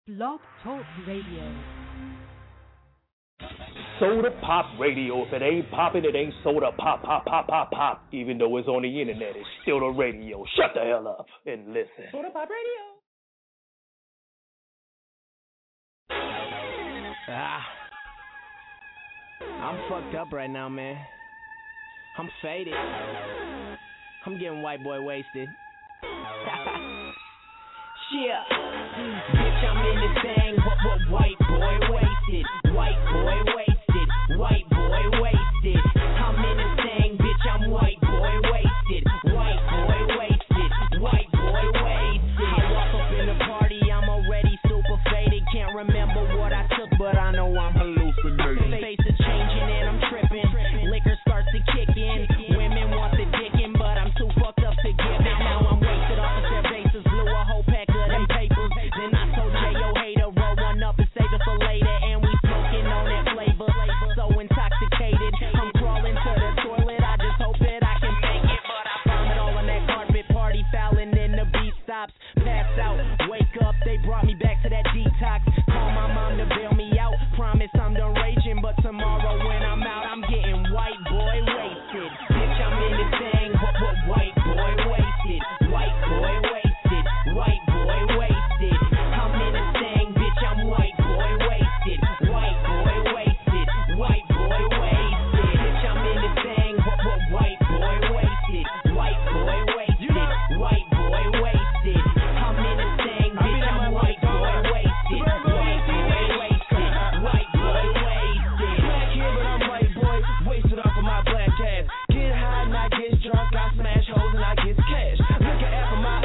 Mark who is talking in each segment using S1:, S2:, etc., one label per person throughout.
S1: Blog Talk Radio.
S2: Soda Pop Radio. If it ain't popping, it ain't soda pop, pop, pop, pop, pop. Even though it's on the internet, it's still the radio. Shut the hell up and listen.
S3: Soda Pop Radio.
S4: I'm fucked up right now, man. I'm faded. I'm getting white boy wasted. Yeah. Bitch, I'm in this thing, but white boy wasted. White boy wasted. White boy wasted. I'm in this thing, bitch, I'm white boy wasted. White boy wasted. White boy wasted. I walk up in the party, I'm already super faded. Can't remember what I took, but I know I'm hallucinating. Face is changing and I'm tripping. Liquor starts to kick in. Women want the dickin', but I'm too fucked up to give it. Now I'm wasted off of their bases. Blew a whole pack of them papers. Then I told J.O. Hater, roll one up and save it for later. And we smoking on that flavor. So intoxicated, I'm crawling to the toilet. I just hope that I can make it. But I vomit all on that carpet. Party fouling, then the beat stops. Pass out, wake up. They brought me back to that detox. Call my mom to bail me out. Promise I'm done raging. But tomorrow when I'm out, I'm getting white boy wasted. Bitch, I'm in this thing, but white boy wasted. White boy wasted. White boy wasted. I'm in this thing, bitch, I'm white boy wasted. White boy wasted. White boy wasted. Bitch, I'm in this thing, but white boy wasted. White boy wasted. White boy wasted. I'm in this thing, bitch, I'm white boy wasted. White boy wasted. White boy wasted.
S3: Black here, but I'm white boy, wasted off of my black ass. Get high and I get drunk, I smash hoes and I get cash. Look at app on my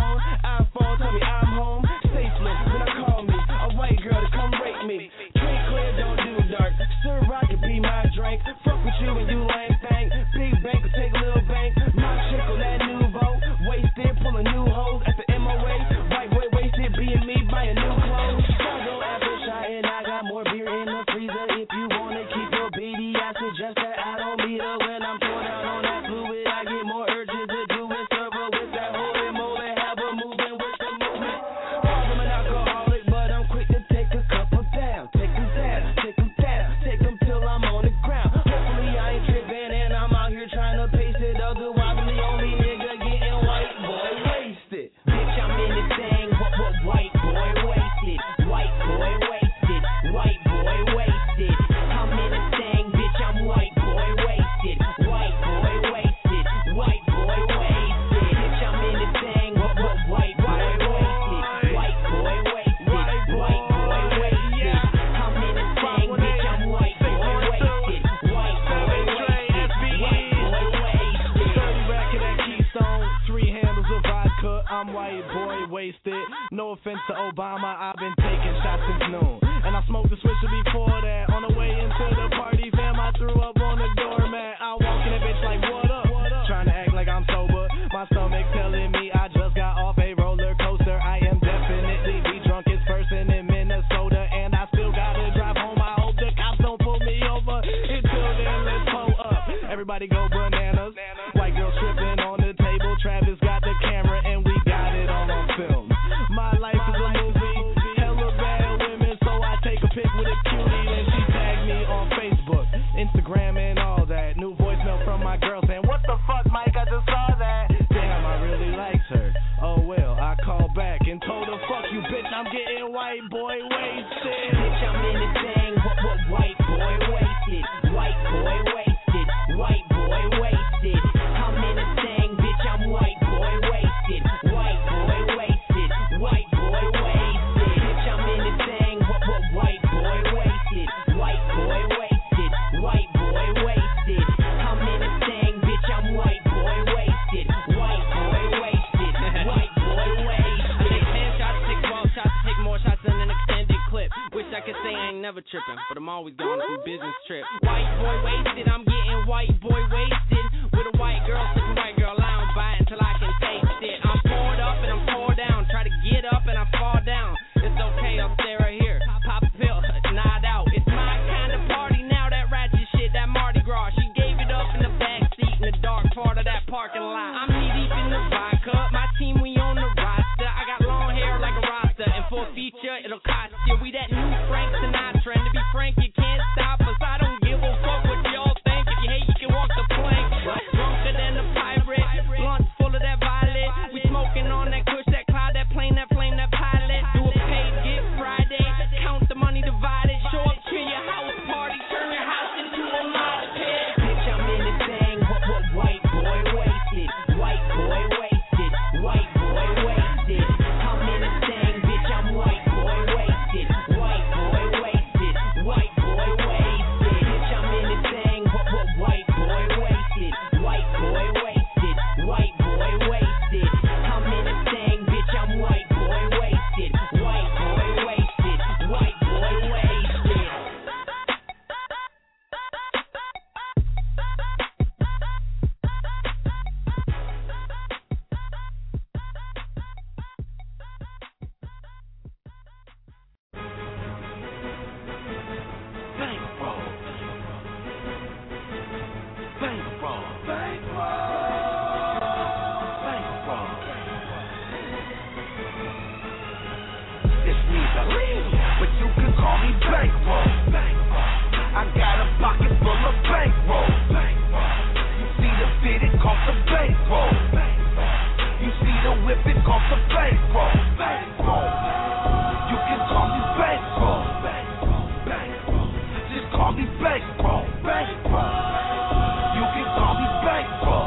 S3: iPhone tell me I'm home, safely. Then I call me a white girl to come rape me. Drink clear, don't do dark. Sir Rock could be my drink. Fuck with you and you lame thing. Big bank will take a little bank. My chick on that nouveau, wasted, pulling new hoes at the MOA. White boy wasted, being me, buying new clothes. Chicago apple shot and I got more beer in the freezer. If you wanna keep your baby, I suggest that I don't meet her when I'm torn down on that fluid. I get more urges to do it, serve her with that holy moly, have her moving with the movement. I'm an alcoholic, but I'm quick to take a couple down. Take them down, take them down, take them till I'm on the ground. Hopefully I ain't tripping and I'm out here trying to pace it. Otherwise I'm the only nigga getting white boy wasted.
S4: Bitch, I'm in this thing, but white boy wasted. White boy wasted. White boy wasted. I'm in this thing, bitch, I'm white boy wasted. White boy wasted. White boy wasted. Bitch, I'm in this thing, but white boy wasted. White boy wasted. White boy wasted. I'm in this thing, bitch, I'm white boy wasted. White boy wasted. White boy wasted.
S3: 30 rack of that Keystone, 3 handles of vodka. I'm white boy wasted. No offense to Obama, I've been taking shots since noon. And I smoked the Swisher before that. On the way into the party, fam, I threw up on the doormat. I walk in that bitch like, what up? Trying to act like I'm sober. My stomach telling me I just got off a roller coaster. I am definitely the drunkest person in Minnesota. And I still gotta drive home. I hope the cops don't pull me over. Until then, let's pull up. Everybody go bananas. White girl stripping on the table. Travis got the camera and we got it all on film. My life is a movie. Hella bad women, so I take a pic with a cutie and she tagged me on Facebook, Instagram, and all that. New voicemail from my girl saying, what the fuck, Mike? I just saw that. Damn, I really liked her. Oh well, I called back and told her, fuck you, bitch. I'm getting white boy wasted.
S4: Bitch, I'm in this thing, but white boy wasted. White boy wasted. White boy wasted. I'm in this thing, bitch, I'm white boy wasted. White boy wasted. White boy wasted. Bitch, I'm in this thing, but white boy wasted. White boy wasted. White boy wasted. I'm in this thing, bitch, I'm white boy wasted. White boy wasted. White boy wasted. I take 10 shots, take 12 shots, take more shots than an extended clip. Wish I could say I ain't never tripping, but I'm always going through business trip. White boy wasted, I'm getting white boy wasted. With a white girl, sipping white girl, I don't buy it until I can taste it. I'm poured up and I'm tore down, try to get up and I fall down. It's okay, I'll stay right here. Pop a pill, nod out. It's my kind of party now, that ratchet shit, that Mardi Gras. She gave it up in the back seat in the dark part of that parking lot. I'm knee deep in the vodka, my team we on the roster. I got long hair like a rasta, and for a feature it'll posture. We that new Frank Sinatra, and to be frank, you can't stop us. I don't give a fuck what y'all think. If you hate, you can walk the plank. Drunker than a pirate, blunts full of that violet. We smoking on that kush, that cloud, that plane, that flame, that pilot. Do a paid gift Friday, count the money divided. Show up to your house party, turn your house into a mosh pit. Bitch, I'm in this thing, what white boy wasted, white boy wasted, white boy wasted. I'm in this thing, bitch, I'm white boy wasted, white boy wasted, white boy wasted. Bitch, I'm in this thing, what white boy wasted, white boy wasted, white boy wasted. I'm in this thing, bitch, I'm white boy wasted, white boy wasted, white boy wasted.
S3: Bankroll. Bankroll. Bankroll.
S5: It's me, but you can call me Bankroll. I got a pocket full of bankroll. You see the fit, it costs a bankroll. You see the whip, it costs a bankroll. You can call me Bankroll. Just call me Bankroll. You can call me Bankroll.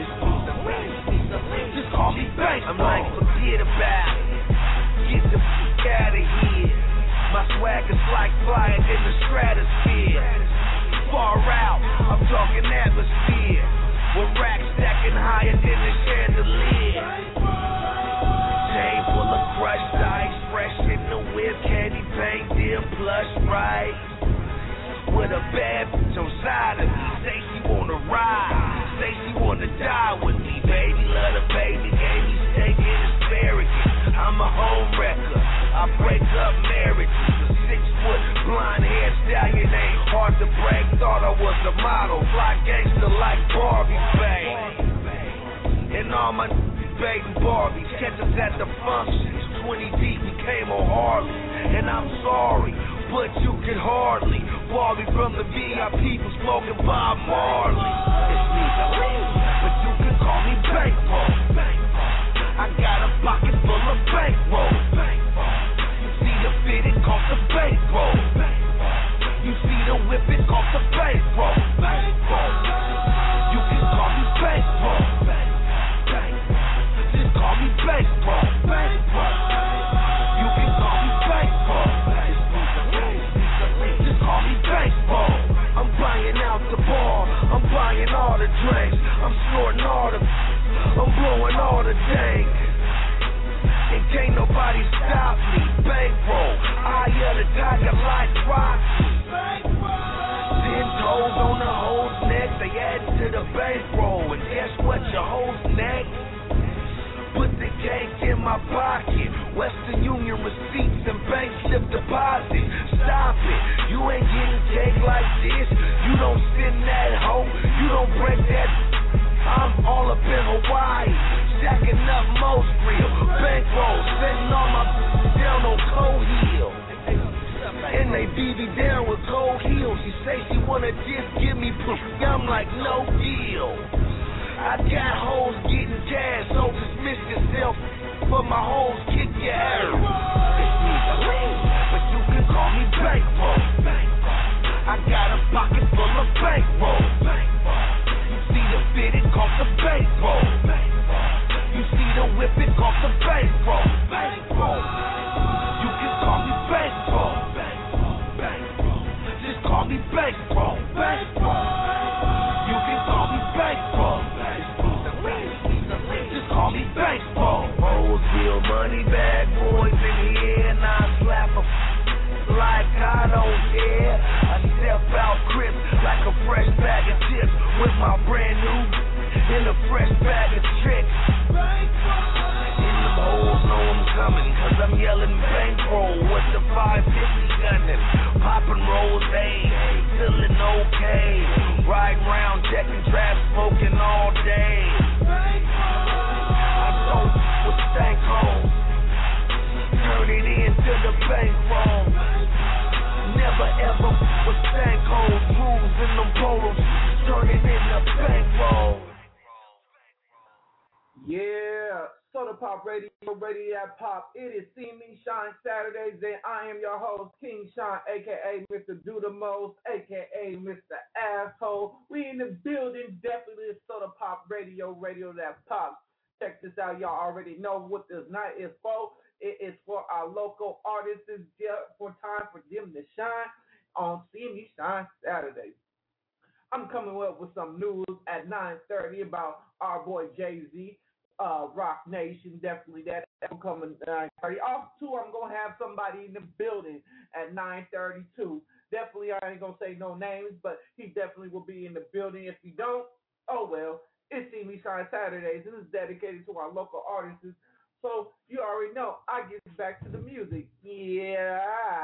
S5: Just call me Bankroll. I'm like, forget about it. Get the fuck out of here. My swag is like flying in the stratosphere. Far out, I'm talking atmosphere. With racks stacking higher than the chandelier. Chain full of crushed ice, fresh in the whip, candy paint, dear plush right. With a bad bitch on side of me, say she wanna ride, say she wanna die with me. Baby, love the baby, gave me steak and asparagus. I'm a home wrecker, I break up marriages. A 6-foot blonde hair stallion ain't hard to break. Thought I was a model, fly gangster like Barbie, babe. And all my baby Barbies catch us at the functions. 20 deep, we came on Harley, and I'm sorry, but you can hardly bar me from the VIP for smoking Bob Marley. It's me, but you can call me Bankroll. I got a pocket full of bankroll. You see the fit, it costs a bankroll. You see the whip, it costs a bankroll. You can call me Bankroll. Just call me Bankroll. You can call me Bankroll. Just call me Bankroll. I'm buying out the bar, I'm buying all the drinks, I'm snorting all the, I'm blowing all the dank. And can't nobody stop me. Bankroll, eye of the tiger like Rocky. 10 toes on the hoe's neck, they add to the bankroll. And guess what, your hoe's neck? Put the cake in my pocket. Western Union receipts and bank slip deposit. Stop it, you ain't getting cake like this. You don't send that hoe, you don't break that. I'm all up in Hawaii, stacking up most real. Bankroll, setting all my down on Cold Hill. And they BB down with cold heels. She say she wanna just give me pussy, I'm like, no deal. I got hoes getting cash, so dismiss yourself, but my hoes kick your ass. It's me, but you can call me Bankroll. I got a pocket full of bankroll. You see the fit, it costs a bankroll. You see the whip, it costs a bankroll. You can call me Bankroll. Just call me Bankroll. You can call me Bankroll. Just call me Bankroll. Roseville money bag boys in here, and I slap a like I don't care. I step out crisp like a fresh bag of chips with my brand new in a fresh bag of tricks. And them hoes know I'm coming, cause I'm yelling Bankroll with the 550 gunning. Popping rose, feeling okay. Riding round, checking traps, smoking all day. I don't with stank hoes. Turn it into the bankroll. Never ever was stankholes, grooves in them polos, turning into bankroll.
S6: Yeah, Soda Pop Radio, ready that pop. It is See Me Shine Saturdays, and I am your host, King Sean, a.k.a. Mr. Do The Most, a.k.a. Mr. Asshole. We in the building, definitely Soda Pop Radio that pops. Check this out, y'all already know what this night is for. It is for our local artists, for time for them to shine on See Me Shine Saturdays. I'm coming up with some news at 9:30 about our boy Jay-Z, Rock Nation, definitely that. I'm coming at 9:30. Also, I'm going to have somebody in the building at 9:30 too. Definitely, I ain't going to say no names, but he definitely will be in the building. If he don't, oh well. It's See Me Shine Saturdays. This is dedicated to our local artists. So you already know, I get back to the music. Yeah.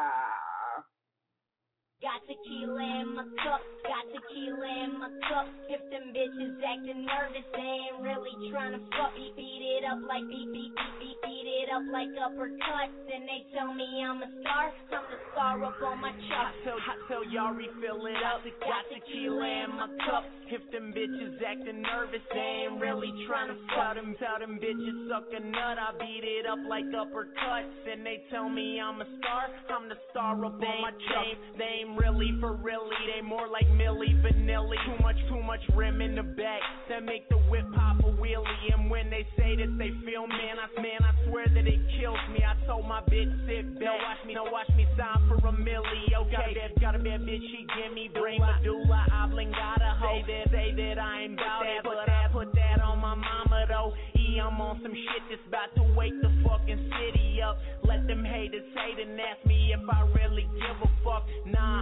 S7: Got tequila in my cup, got tequila in my cup. If them bitches acting nervous, they ain't really tryna fuck. Beat it up like beat it up like uppercuts. And they tell me I'm a star, I'm the star up on my chart.
S3: I tell y'all refill it up, got tequila in my cup. If them bitches acting nervous, they ain't really tryna fuck. Tell them bitches suck a nut, I beat it up like uppercuts. And they tell me I'm a star, I'm the star up on my chart. They ain't really for really, they more like Milli Vanilli. Too much rim in the back that make the whip pop a wheelie. And when they say that they feel, man, I swear that it kills me. I told my bitch sit back, watch me sign for a milli. Okay, got a bad bitch, she give me brain medulla oblongata. Say that I ain't bout that, but I put that on my mama though. I'm on some shit that's about to wake the fucking city up. Let them haters hate and ask me if I really give a fuck. Nah,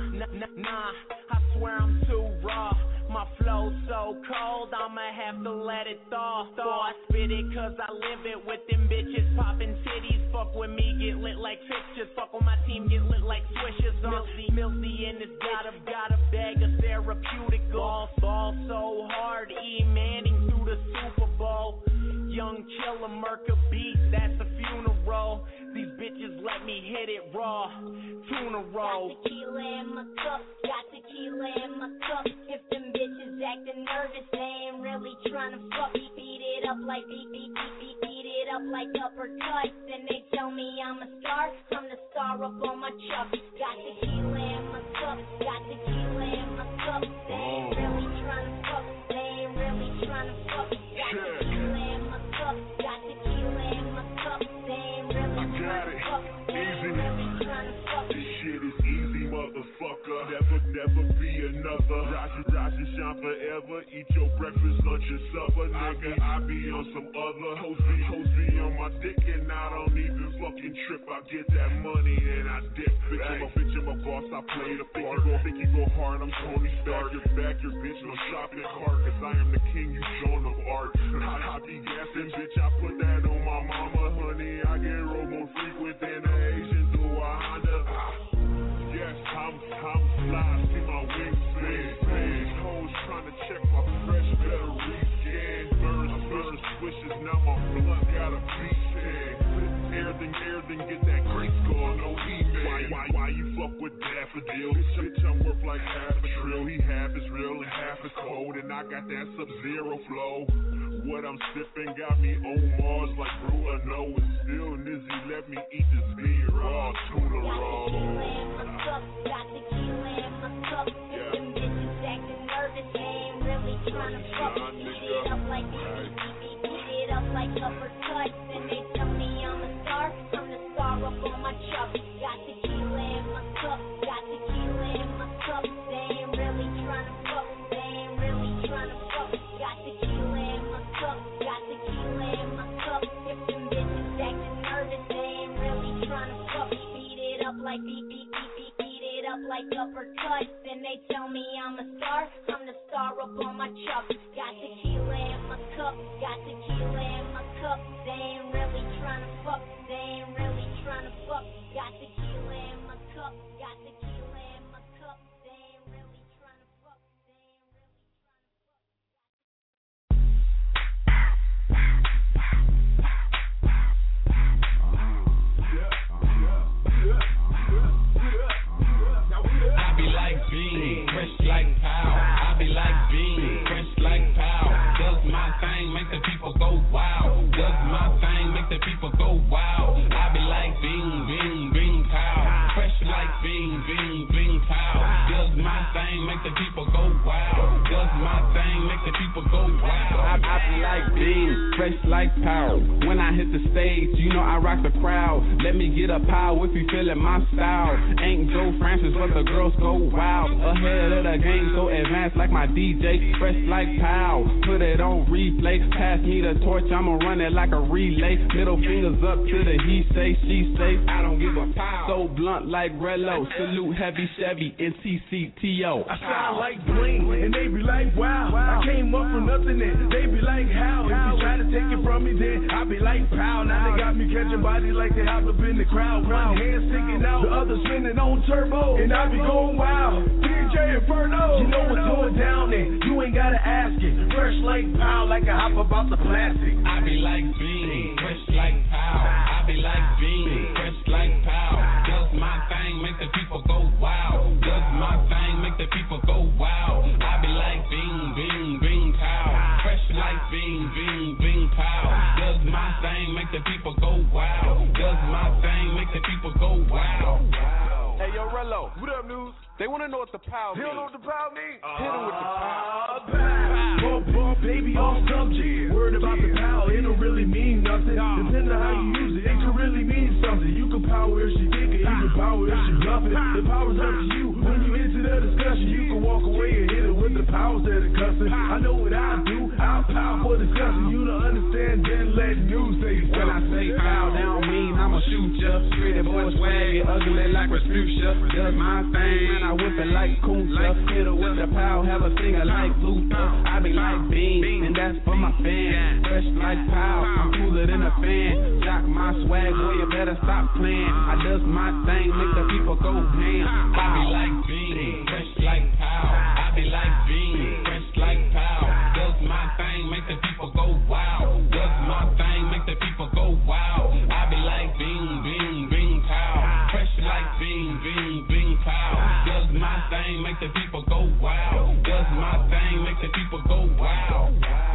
S3: I swear I'm too raw. My flow's so cold, I'ma have to let it thaw. I spit it cause I live it with them bitches popping titties. Fuck with me, get lit like fixtures. Fuck with my team, get lit like swishers. Milsy in this got a bag of therapeuticals. Ball so hard, E. Manning through the Super Bowl. Young killer, Merca beat, that's a funeral. These bitches let me hit it raw. Tuna roll.
S7: Got tequila in my cup, got tequila in my cup. If them bitches acting nervous, they ain't really tryna fuck. Beat it up like beat it up like uppercuts. And they tell me I'm a star, I'm the star up on my chuck. Got tequila in my cup, got tequila in my cup. They ain't really tryna fuck, they ain't really tryna fuck. Got tequila in my cup, got tequila in my cup. They ain't really tryna fuck, they ain't really tryna fuck.
S8: This shit is easy, motherfucker. Never be another. Rise and shine forever. Eat your breakfast, lunch, and supper, nigga. I be on some other. Hoes be on my dick, and I don't even fucking trip. I get that money and I dip. Bitch, I'm a boss. I play the part. Think you go hard. I'm Tony Stark. Your bitch, no shopping cart. Cause I am the king, you Joan of Arc. I be gassing, bitch. I put that on my mama, honey. I get roll more frequent than an Asian do a Honda. Yes, I'm fly, see my wings spin. Hoes trying to check my fresh, better rescan. Birds, swishes, now my blood got a beat pen. Everything get that great score, no email. Why you fuck with daffodils? Bitch, I'm worth like half a trill. He half is real and half is cold, and I got that Sub-Zero flow. What I'm sipping got me on Mars like Bruno. And still Nizzy let me eat this beer raw, tuna raw.
S7: Got tequila in my cup. If them bitches acting nervous, they ain't really tryna fuck. Beat it up like beat it up like uppercuts. And they tell me I'm a star, I'm the star up on my chuck. Got tequila in my cup, got tequila in my cup. They ain't really tryna fuck, they ain't really tryna fuck. Got tequila in my cup, got tequila in my cup. If them bitches acting nervous, they ain't really tryna fuck. Beat it up like beat it up like uppercuts. And they tell me I'm a star, I'm the star up on my chuck. Got tequila in my cup, got tequila in my cup. They ain't really tryna fuck, they ain't really tryna fuck. Got tequila in my cup, got tequila in my cup. They ain't really tryna fuck, they ain't really tryna fuck.
S9: like bing, bing, bing, pow. Does my thing make the people go wow? Does my thing make the people go wow?
S10: I be like bing, fresh like pow. When I hit the stage, you know I rock the crowd. Let me get a pow if you feelin' my style. Ain't Joe Francis, but the girls go wild. Ahead of the game, so advanced like my DJ. Fresh like pow, put it on replay. Pass me the torch, I'ma run it like a relay. Middle fingers up to the he say, she say. I don't give a pow. So blunt like Rello. Salute heavy Chevy and TCTO.
S11: I sound like bling, and they be like wow. I came up from nothing and they be like how. If you try to take it from me, then I be like pow. Now they got me catching bodies like they hop up in the crowd. One hand sticking out, the other spinning on turbo, and I be going wild. DJ Inferno, you know what's going down there. You ain't gotta ask it. Fresh like pow, like I hop about the plastic.
S9: I be like bean, fresh like pow. I be like bean, fresh like pow. Does my thing make the people go wow? Does my thing make the people go wow? I be like bean, bean, bean, pow. Fresh like bean, bean, bean, pow. Does my thing make the people go wow? Does my thing make the people go wow?
S11: Hey, yo, Rello, what up, news? They want to know what the pow means. You don't know what the pow means? Hit him with the pow. Bump, bump, baby, off subject. Word about the pow, it don't really mean nothing. Depending on how you use it, it can really mean something. You can power if she think it, you can power if she bluff it. The power's up to you. When you into the discussion, you can walk away and hit it with the power instead of cussing. I know what I do, I'll pow for discussion. You don't understand, then let news say something.
S10: When I say pow, that don't mean I'ma shoot ya. Pretty boy swag, ugly like Respucia. Does my thing, man, I whip it like Kunta. Hit her with the pow, have a singer like Luther. I be like Bean, and that's for my fans. Fresh like pow, I'm cooler than a fan. Jock my swag, boy, you better stop playing. I does my thing, make the people go ham.
S9: I be like Bean, fresh like pow. I be like Bean, fresh like pow. Does my thing make the people go wow? Does my thing make the people go wow? I be like Bean, bean, bean, pow. Fresh like bean, bean, bean, pow. Does my thing make the people go wow? Does my thing make the people go wow?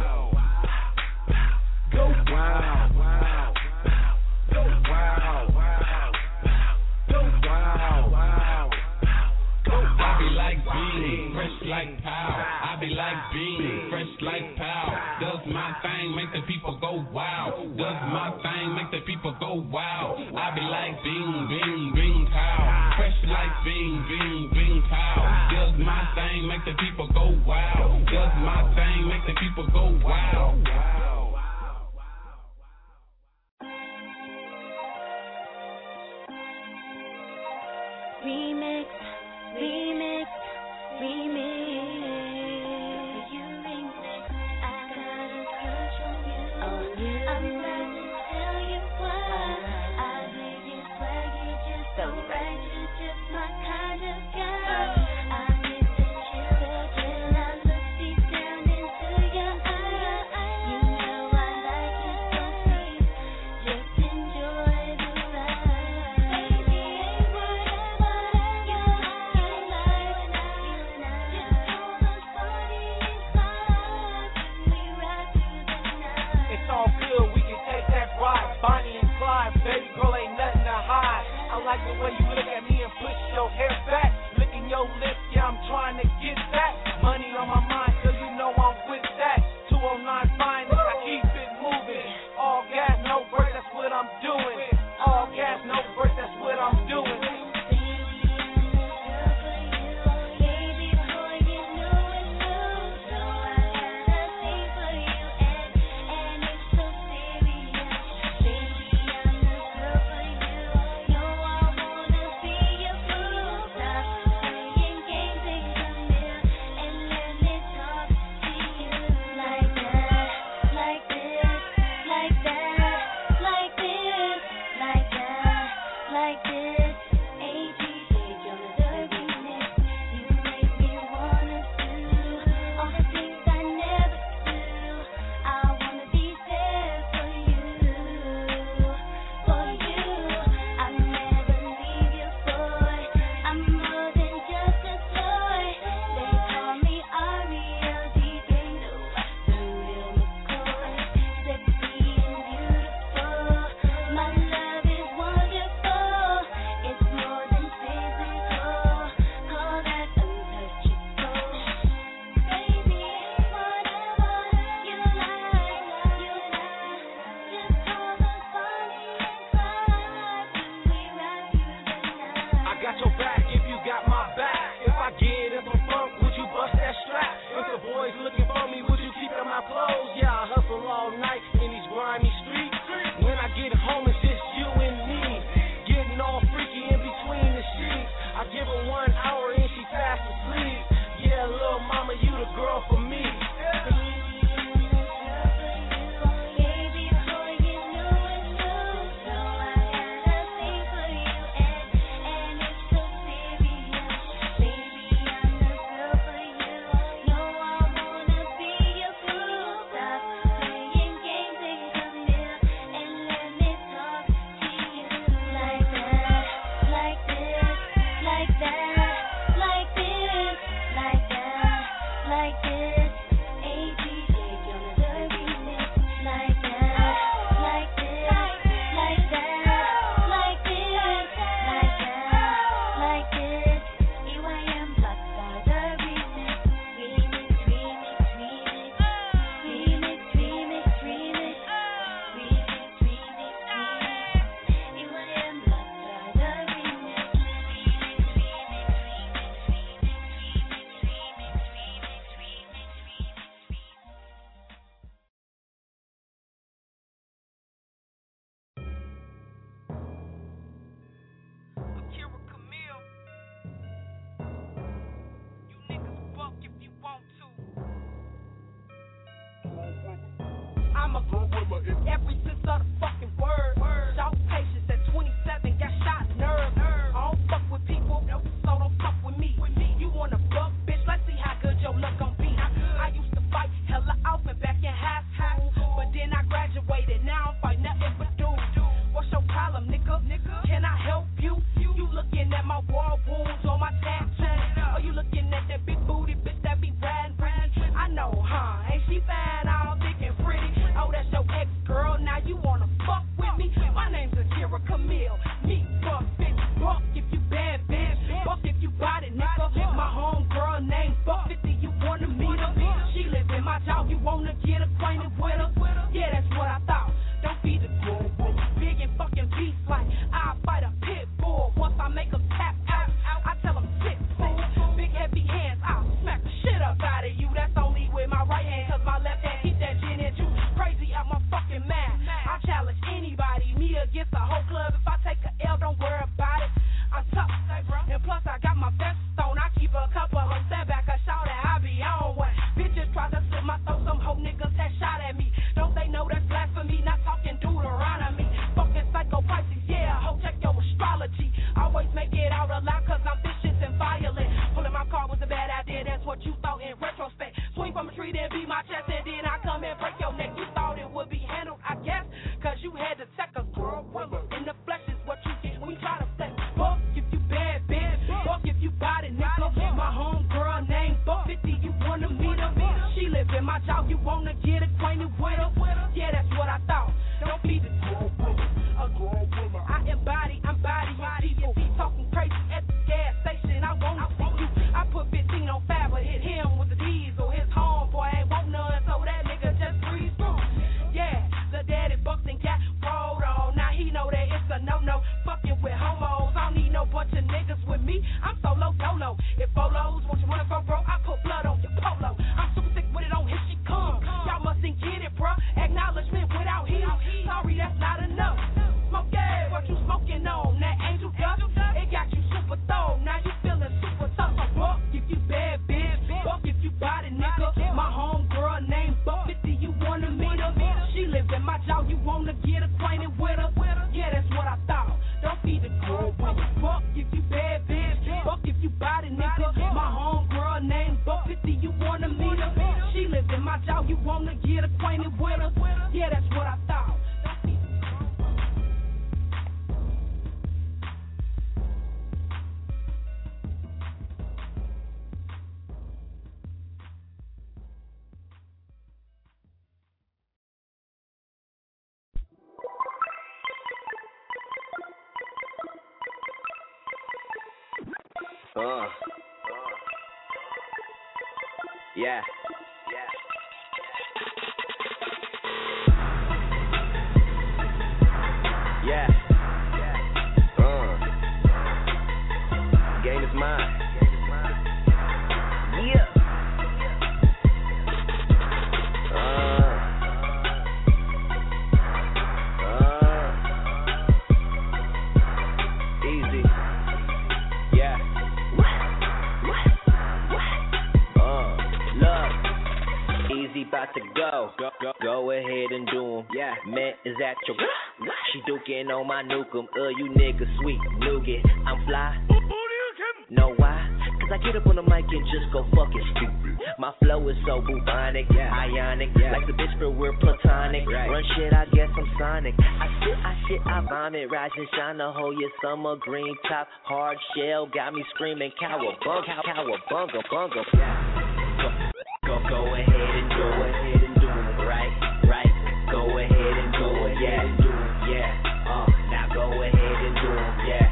S11: Go wow, wow, go wow, wow, go wow, wow, go wow.
S9: I be like Bean, fresh like pow. I be like Bean, fresh like pow. Does my thing make the people go wow? Does my thing make the people go wow? I be like Bean, bean, bean, pow. Fresh like bean, bean, bean, pow. Does my thing make the people go wow? Does my thing make the people go wow?
S7: Remix, remix, remix. You remix. I got a crush on you. I'm about to tell you why. I hear you swag, you just so right. You're just my kind of girl. I get the chills when I look deep down into your eyes. You know I like it so sweet. Just enjoy the ride. Baby, ain't whatever you like.
S12: I'm a every sense of the fucking word. Shout patience at 27, got shot nerve. I don't fuck with people, so don't fuck with me. You wanna fuck, bitch? Let's see how good your luck gon' be. I used to fight hella often back in high school, but then I graduated. Now I'm fighting nothing but dudes. What's your problem, nigga? Can I help you? You looking at my war wounds or my tattoos? Or you looking at that big booty bitch that be riding pretty? I know, huh? Ain't she fine, all thick and pretty? Oh, that's your ex-girl, now you wanna fuck with me? My name's Akira Camille. Me, fuck, bitch, buck if you bad, bitch. Buck if you bought it, nigga. My homegirl named Buck 50, you wanna meet her? She live in my jaw, you wanna get acquainted with her? Yeah, that's what I thought. Don't be the cool bull. Big and fucking beast like I'll fight a pit bull. Once I make them tap out, I tell them sit, fool. Big heavy hands, I'll smack the shit up out of you. That's only with my right hand, cause my left hand keep that gin and juice. Crazy out my fucking mind. I challenge anybody, me against the whole club. If I take a L, don't worry about it. I'm tough, and plus I got my vest on. I keep a couple of stand back, a shout at I be on one. Bitches try to slit my throat, some hoe niggas had shot at me. Don't they know that's blasphemy? Not talking Deuteronomy. Fucking psycho Pisces, yeah, hoe check your astrology. Always make it out alive cause I'm vicious and violent. Pulling my car was a bad idea, that's what you thought in retrospect. Swing from a tree, then beat my chest, and then I come and break your neck. You thought it would be handled, I guess, cause you had to check a girl. In the flesh is what you get when you try to flex. Fuck if you bad, bitch. Fuck if you bought it, nigga. My homegirl named Buck 50, you wanna meet her? She live in my jaw, you wanna get acquainted with her? Yeah, that's what I thought. Don't be the girl woman. I'm body, people talking crazy at the gas station. I wanna see you. I put 15 on 5, but hit him with the diesel. His homeboy ain't want none, so that nigga just breeze through. Yeah, the daddy bucks and got rolled on. Now he know that it's a no-no. Fucking with homos, I don't need no bunch of niggas with me. I'm solo dolo. If bolos want you wanna go bro, I put blood on your polo. I'm super sick with it on here she come. Y'all mustn't get it, bruh. Acknowledgement without heat. Sorry, that's not enough. Smoke yeah, what you smoking on? That angel dust, it got you super throw. Now you feeling super tough. So buck if you bad, bitch. Buck if you bought it, nigga. My homegirl named Buck 50, you wanna meet her? She live in my jaw, you wanna get acquainted with her? Yeah, that's what I thought. Don't be the girl woman. Buck if you bad, bitch. Buck if you bought it, nigga. My homegirl named Buck 50, you wanna meet her? She live in my jaw, you wanna get acquainted with her? Yeah, that's what I thought.
S13: Yeah. Yeah. Game is mine. Yeah. Easy. Yeah. Look. Easy about to go ahead and do 'em. Yeah. Man is at your she duking on my nukem. You niggas sweet nougat. I'm fly. Know why? Cause I get up on the mic and just go fucking stupid. My flow is so bubonic, ionic, like the bitch, but we're platonic. Run shit, I guess I'm Sonic. I shit, I vomit, rise and shine the whole year. Summer green top, hard shell, got me screaming cowabunga. Go ahead and do it, right. Go ahead and do it, yeah. Now go ahead and do it, yeah.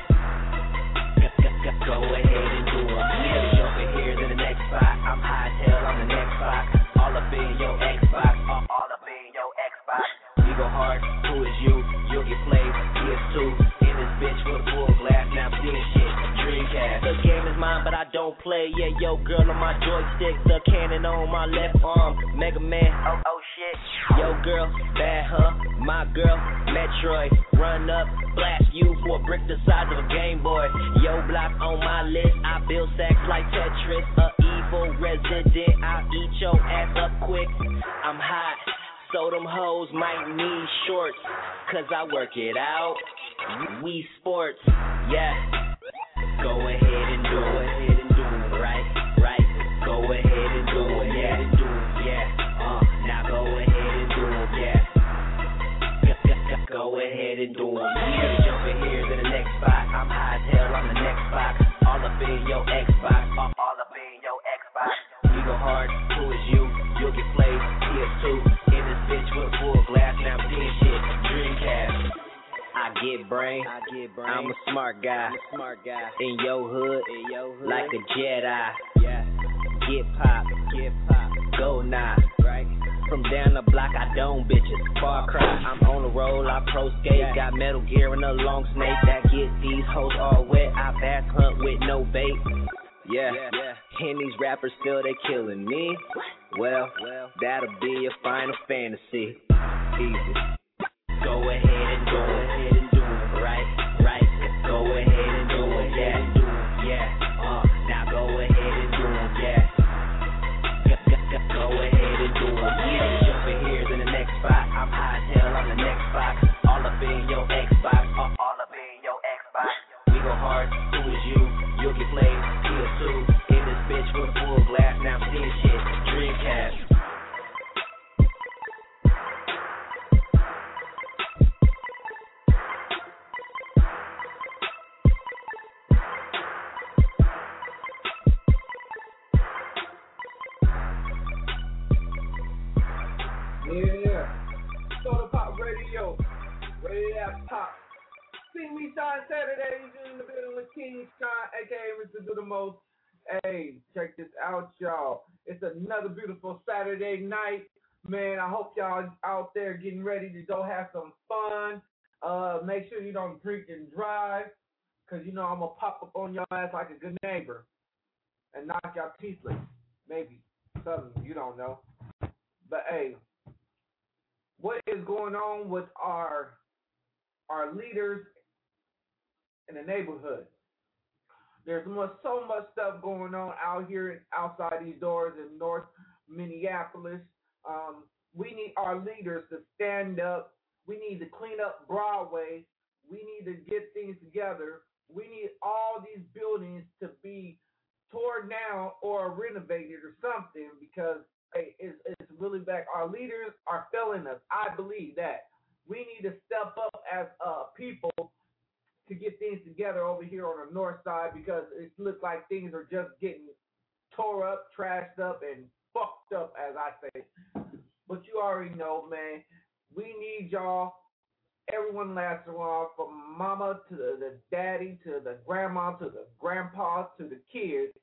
S13: Go ahead and do it. Yeah, over here in the next spot. I'm high as hell on the next spot. All up in your Xbox. All up in your Xbox. We go hard. Who is you? You'll get played. PS2 in this bitch with a full glass. Now I'm seeing shit. Dreamcast. The game is mine, but I don't play. Yeah, yo, girl on my joystick. The cannon on my left arm. Mega Man. Oh shit. Yo, girl, bad, huh? My girl, Metroid. Run up, blast you for a brick the size of a Game Boy. Yo, block on my list. I build sacks like Tetris. A evil resident. I'll eat your ass up quick. I'm hot. So them hoes might need shorts, cause I work it out. We sports, yeah. Go ahead and do it, right. Go ahead and do it, yeah. Now go ahead and do it, yeah. Go ahead and do it. Yeah. Jumping here to the next spot. I'm high as hell on the next spot. All up in your Xbox. All up in your Xbox. We go hard. Who is you? You'll get played. PS2. In this bitch with a full glass. Now I'm seeing shit. Dreamcast. I get brain. I'm a smart guy. In your hood. Like a Jedi. Yeah. Get pop. Go now. Right. From down the block, I don't bitches. Far cry, I'm on the roll, I pro skate. Got Metal Gear and a long snake that get these hoes all wet. I bass hunt with no bait. Yeah. And these rappers still, they killing me. Well, that'll be a final fantasy. Easy. Go ahead and do it, right. Go ahead and do it, yeah. Now go ahead and do it, yeah. Go ahead and do it, yeah. Jumping here to the next spot. I'm high as hell on the next spot. All up in your Xbox. All up in your Xbox. We go hard. Who is you? You'll get played. PS2. In this bitch with a full glass. Now I'm seeing shit. Dreamcast.
S6: Yeah. Soda Pop Radio. Radio Pop. See me Shine Saturdays in the building with King Shine, aka Mr. Do the Most. Hey, check this out, y'all. It's another beautiful Saturday night. Man, I hope y'all out there getting ready to go have some fun. Make sure you don't drink and drive, because you know I'm going to pop up on your ass like a good neighbor and knock y'all teethless. Maybe. Something you don't know. But, hey, what is going on with our leaders in the neighborhood? There's so much stuff going on out here outside these doors in North Minneapolis. We need our leaders to stand up. We need to clean up Broadway. We need to get things together. We need all these buildings to be torn down or renovated or something, because it's really bad. Our leaders are failing us. I believe that. We need to step up as people to get things together over here on the north side, because it looks like things are just getting tore up, trashed up, and fucked up, as I say. But you already know, man, we need y'all, everyone last one, from mama to the daddy to the grandma to the grandpa to the kids.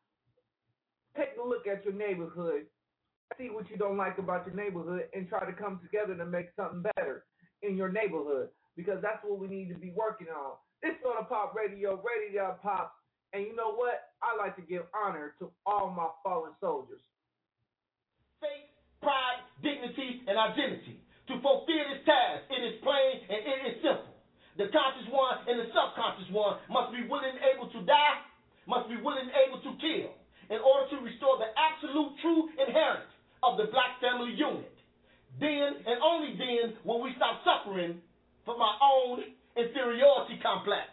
S6: Take a look at your neighborhood. See what you don't like about your neighborhood and try to come together to make something better in your neighborhood, because that's what we need to be working on. This is Soda Pop Radio, Radio Pop, and you know what? I like to give honor to all my fallen soldiers.
S14: Faith, pride, dignity, and identity. To fulfill this task, it is plain and it is simple. The conscious one and the subconscious one must be willing and able to die, must be willing and able to kill, in order to restore the absolute true inheritance of the black family unit. Then and only then will we stop suffering from our own inferiority complex.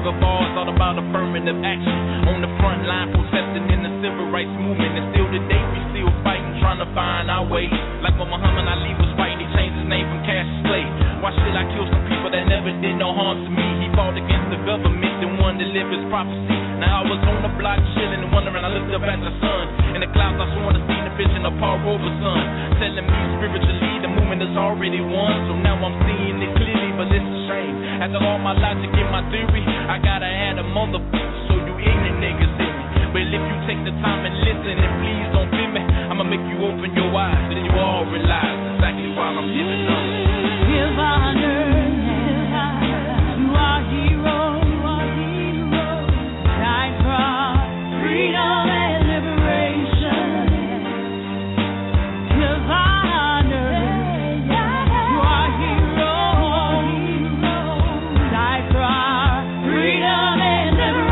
S9: slug of bars, all about affirmative action. On the front line, protesting in the civil rights movement. And still today, we still fighting, trying to find our way. Like when Muhammad Ali was fighting, he changed his name from Cassius Clay. Why should I kill some people that never did no harm to me? He fought against the government and wanted to live his prophecy. Now I was on the block chilling and wondering, I looked up at the sun. In the clouds I sworn to see the vision of Paul Robeson, telling me spiritually the movement is already won. So now I'm seeing it clearly, but it's a shame. After all my logic and my theory, I gotta add a motherfucker, so you ignorant niggas in me. But if you take the time and listen, and please don't feel me, I'ma make you open your eyes, and you all realize exactly why I'm giving up.
S15: Give honor, you are heroes, die for freedom and liberation. Give honor, you are heroes, die for freedom and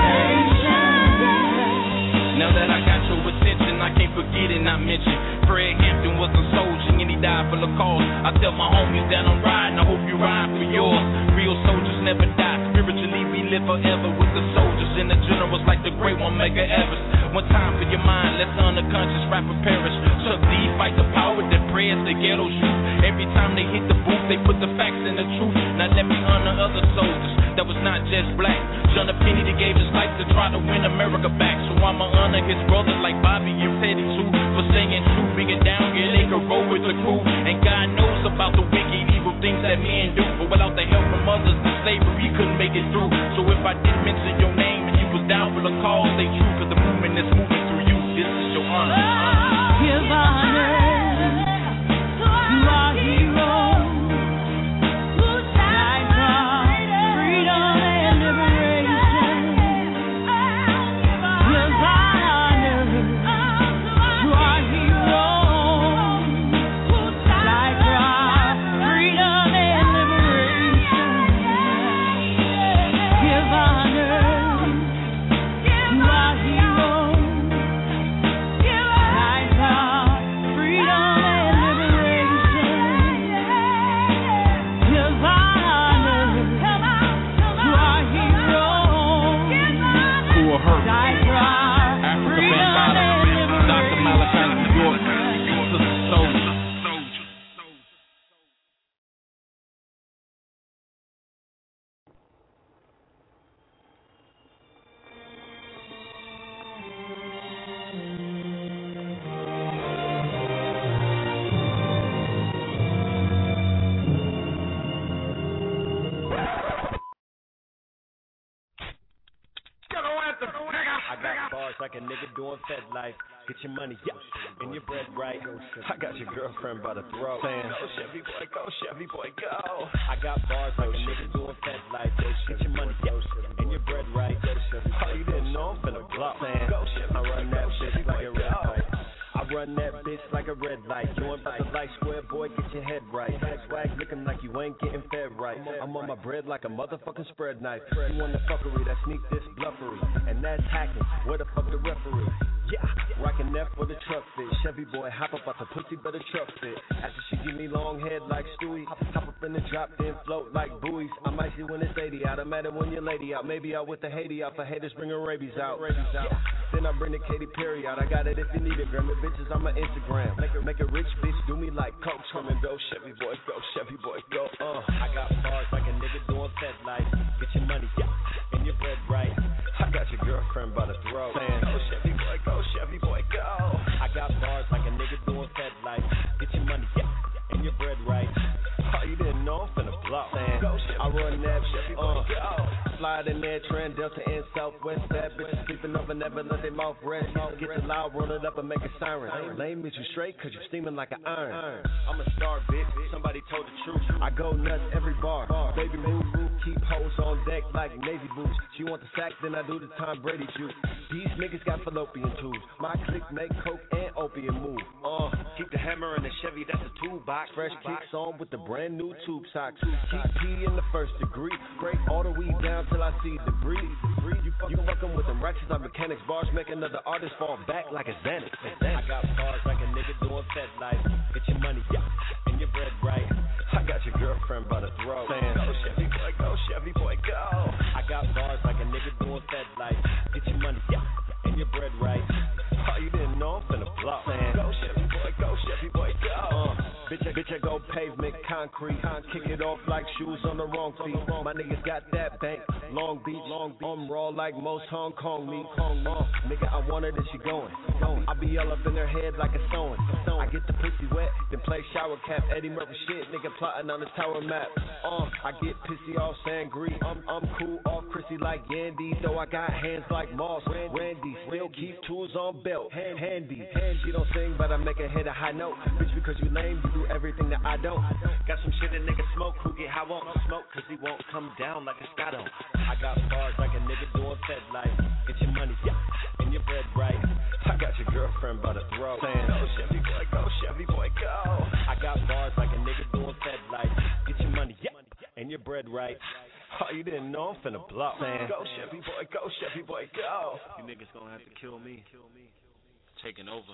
S15: liberation.
S9: Now that I got your attention, I can't forget and not mention Fred Hampton was a soldier and he died for the cause. I tell my homies that I'm riding, I hope you ride for yours. Real soldiers never die, spiritually we live forever with the soldiers and the generals like the great one Medgar Evers. One time for your mind, let's unconscious rapper perish. Chuck D fight the power that prayers the ghetto's youth. Every time they hit the booth, they put the facts and the truth. Now let me honor other soldiers that was not just black. John F. Kennedy gave his life to try to win America back. So I'ma honor his brothers like Bobby and Teddy too, for staying true, bringing down here they could roll with the crew. And God knows about the wicked, evil things that men do. But without the help from others, the slavery couldn't make it through. So if I didn't mention your name and you was down for the cause, stay true, cause the movement is moving through you. This is your honor.
S15: Give honor, you are heroes.
S16: Like a nigga doing Fed life, get your money, yeah, and your bread right. I got your girlfriend by the throat, saying, go Chevy boy, go Chevy boy, go. I got bars like a nigga doing Fed life, get your money, yeah, and your bread right. Oh, you didn't know I'm finna block, saying, go Chevy, I run that shit like a red light. I run that bitch like a red light. You ain't about to like square, boy, get your head right. Swag looking like you ain't getting fed right. I'm on my bread like a motherfucking spread knife. You want the fuckery, that sneak this bluffery, and that's hacking. Where the fuck the referee? Yeah, rockin' that for the truck fit. Chevy boy, hop up out the pussy, better truck fit. After she give me long head like Stewie, hop up in the drop, then float like buoys. I might see when it's 80 out. I'm at it when your lady out. Maybe out with the Haiti out for haters, bring her rabies out. Yeah. Then I bring the Katy Perry out. I got it if you need it, grab it, bitches on my Instagram. Make a rich bitch do me like Coke. Come and go, Chevy boy, go, Chevy boy, go. I got bars like a nigga doing Fed life. Get your money, yeah, and your bread right. I got your girlfriend by the throat, saying, go Chevy boy, go, Chevy boy, go. I got bars like a nigga doing Fed life. Get your money, yeah, and your bread right. Oh, you didn't know I'm finna block, saying, I run that, Chevy boy, go. Slide in there, Trend, Delta, and Southwest. Bad bitches sleeping over, never let them off rest. Get the loud, roll it up and make a siren. Lame, is you straight? Cause you steaming like an iron. I'm a star, bitch. Somebody told the truth. I go nuts every bar. Baby move, keep hoes on deck like Navy boots. She want the sack, then I do the Tom Brady juice. These niggas got fallopian tubes. My clique make coke and opium move. Keep the hammer in the Chevy, that's a toolbox. Fresh kicks on with the brand new tube socks. Keep P in the first degree. Break all the weed down till I see debris. You fucking with them ratchets on mechanics. Bars make another artist fall back like a Xanax. I got bars like a nigga doing Fed life. Get your money, yeah, and your bread right. I got your girlfriend by the throat, saying, go Chevy boy, go, Chevy boy, go. I got bars like a bread right. Oh, you didn't know I'm finna block, man. Go Chevy boy, go. Bitch, I go pavement, concrete. Kick it off like shoes on the wrong feet. My niggas got that bank, Long Beach. I'm raw like most Hong Kong meat. Nigga, I want her, then she going. I be all up in her head like a sewing. I get the pussy wet, then play shower cap. Eddie Murphy shit, nigga plotting on the tower map. I get pissy off Sangre. I'm cool off Chrissy like Yandy, though I got hands like Moss. Randy, still keep tools on belt, handy. She don't sing, but I make her hit a high note. Bitch, because you lame, you do everything that I don't. Got some shit a nigga smoke, who get high won't smoke, cause he won't come down like a Scotto. I got bars like a nigga doing Fed life. Get your money, yeah, and your bread right. I got your girlfriend by the throat, saying, go Chevy boy, go. I got bars like a nigga doing Fed life. Get your money, yeah, and your bread right. Oh, you didn't know I'm finna block, man. Go Chevy boy, go.
S17: You niggas gonna have to kill me. Taking over.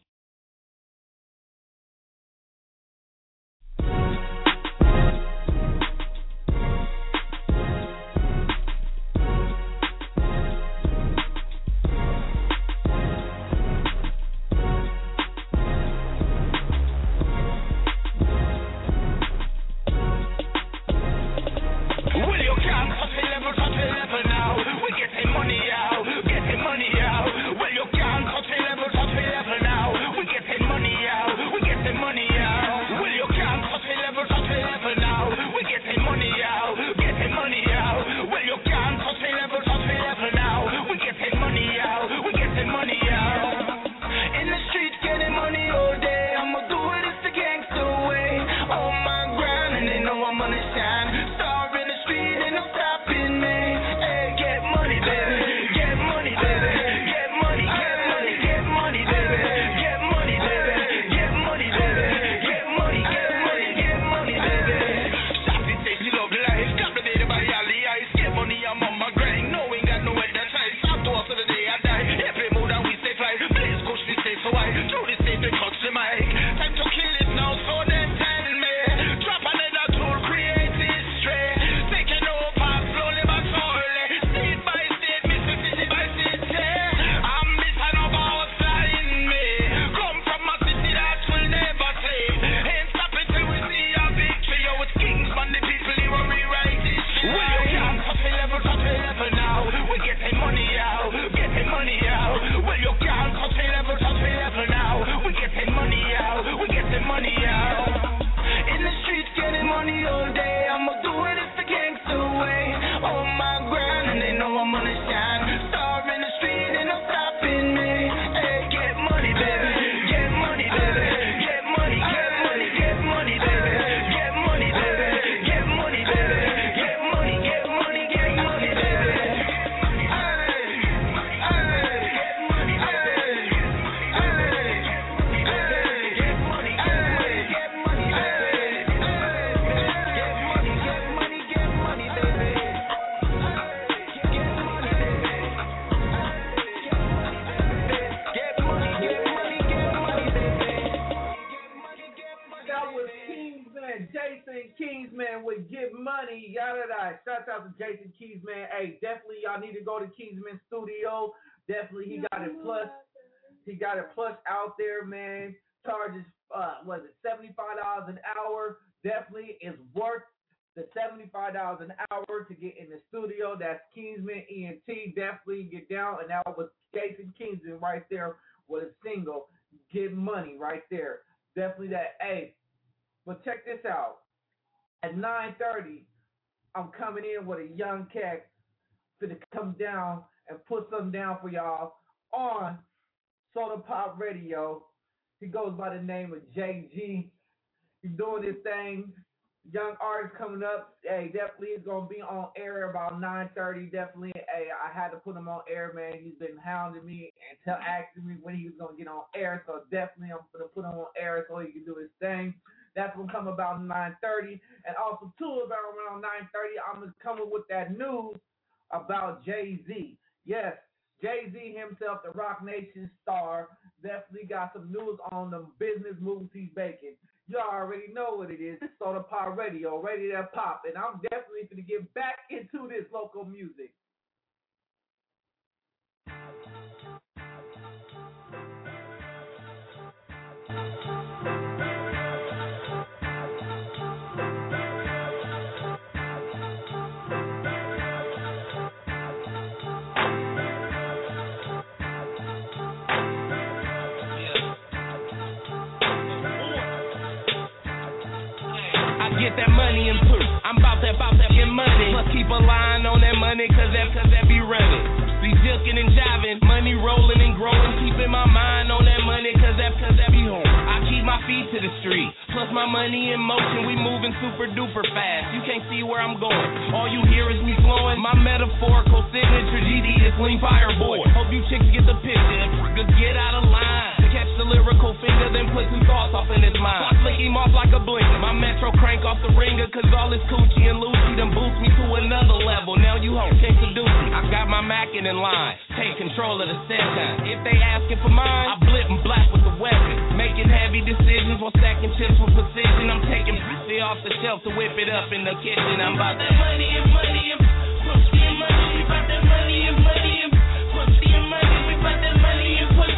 S6: Jason Keysman. Hey, definitely y'all need to go to Keysman Studio. Definitely he got it plus. He got it plus out there, man. Charges was it $75 an hour? Definitely is worth the $75 an hour to get in the studio. That's Keysman ENT. Definitely get down, and that was Jason Keysman right there with a single. Get money right there. Definitely that. Hey, but check this out. At 9:30. I'm coming in with a young cat to come down and put something down for y'all on Soda Pop Radio. He goes by the name of JG. He's doing this thing. Young artist coming up. Hey, definitely is going to be on air about 9:30. Definitely. Hey, I had to put him on air, man. He's been hounding me and asking me when he was going to get on air. So definitely I'm going to put him on air so he can do his thing. That's going to come about 9:30. And also, too, about around 9:30, I'm going to come up with that news about Jay-Z. Yes, Jay-Z himself, the Rock Nation star, definitely got some news on the business moves he's making. Y'all already know what it is. It's Soda Pop Radio, ready to pop. And I'm definitely going to get back into this local music.
S3: Get that money and put. I'm about that get money. Plus keep a line on that money, cause that be running. Be jilking and jiving, money rolling and growing. Keeping my mind on that money, cause that be home. I keep my feet to the street. Plus my money in motion, we moving super duper fast. You can't see where I'm going. All you hear is me flowing. My metaphorical signature GD is Lean Fireboy. Hope you chicks get the picture. Get out of line. Catch the lyrical finger, then put some thoughts off in his mind. I flick him off like a blinker. My metro crank off the ringer, cause all this coochie and Lucy done boost me to another level. Now you hoes can't seduce me. I got my Mackin in line. Take control of the set time. If they asking for mine, I blip and black with the weapon. Making heavy decisions while stacking chips with precision. I'm taking pussy off the shelf to whip it up in the kitchen. I'm about that money and money and pussy and money. We about that money and money and pussy and money. We about that money and pussy.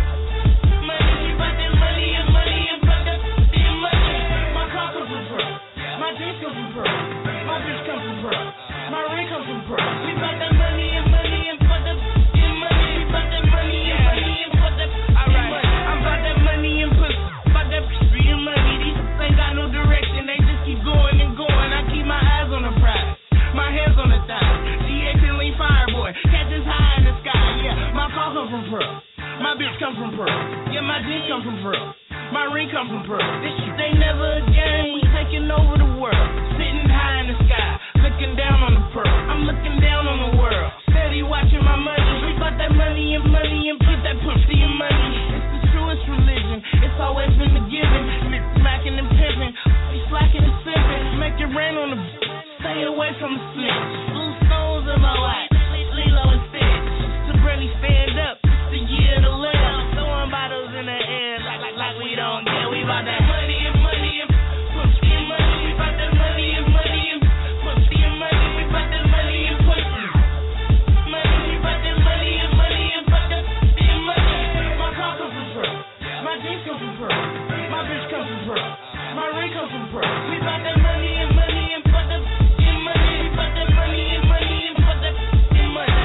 S3: My bitch come from Pearl. Yeah, my jeans come from Pearl. My ring come from Pearl. This shit ain't never a game. We taking over the world. Sitting high in the sky, looking down on the Pearl. I'm looking down on the world. Steady watching my money. We got that money and put that pussy in money. It's the truest religion. It's always been the giving. Smacking and pimping. We slacking and simping. Make it rain on the stay away from the snitch. Blue stones in my life. Lilo and Stitch. Sabrina stand up. The year to live, throwing bottles in the air like we don't care. We about that money and pussy and money. We about that money and pussy and money. We about that money and pussy. Money, we about that money and pussy and money. My car comes from Pearl. My jeans come from Pearl. My bitch comes from Pearl. My ring comes from Pearl. We about that money and put the in money. We about that money and put the in money.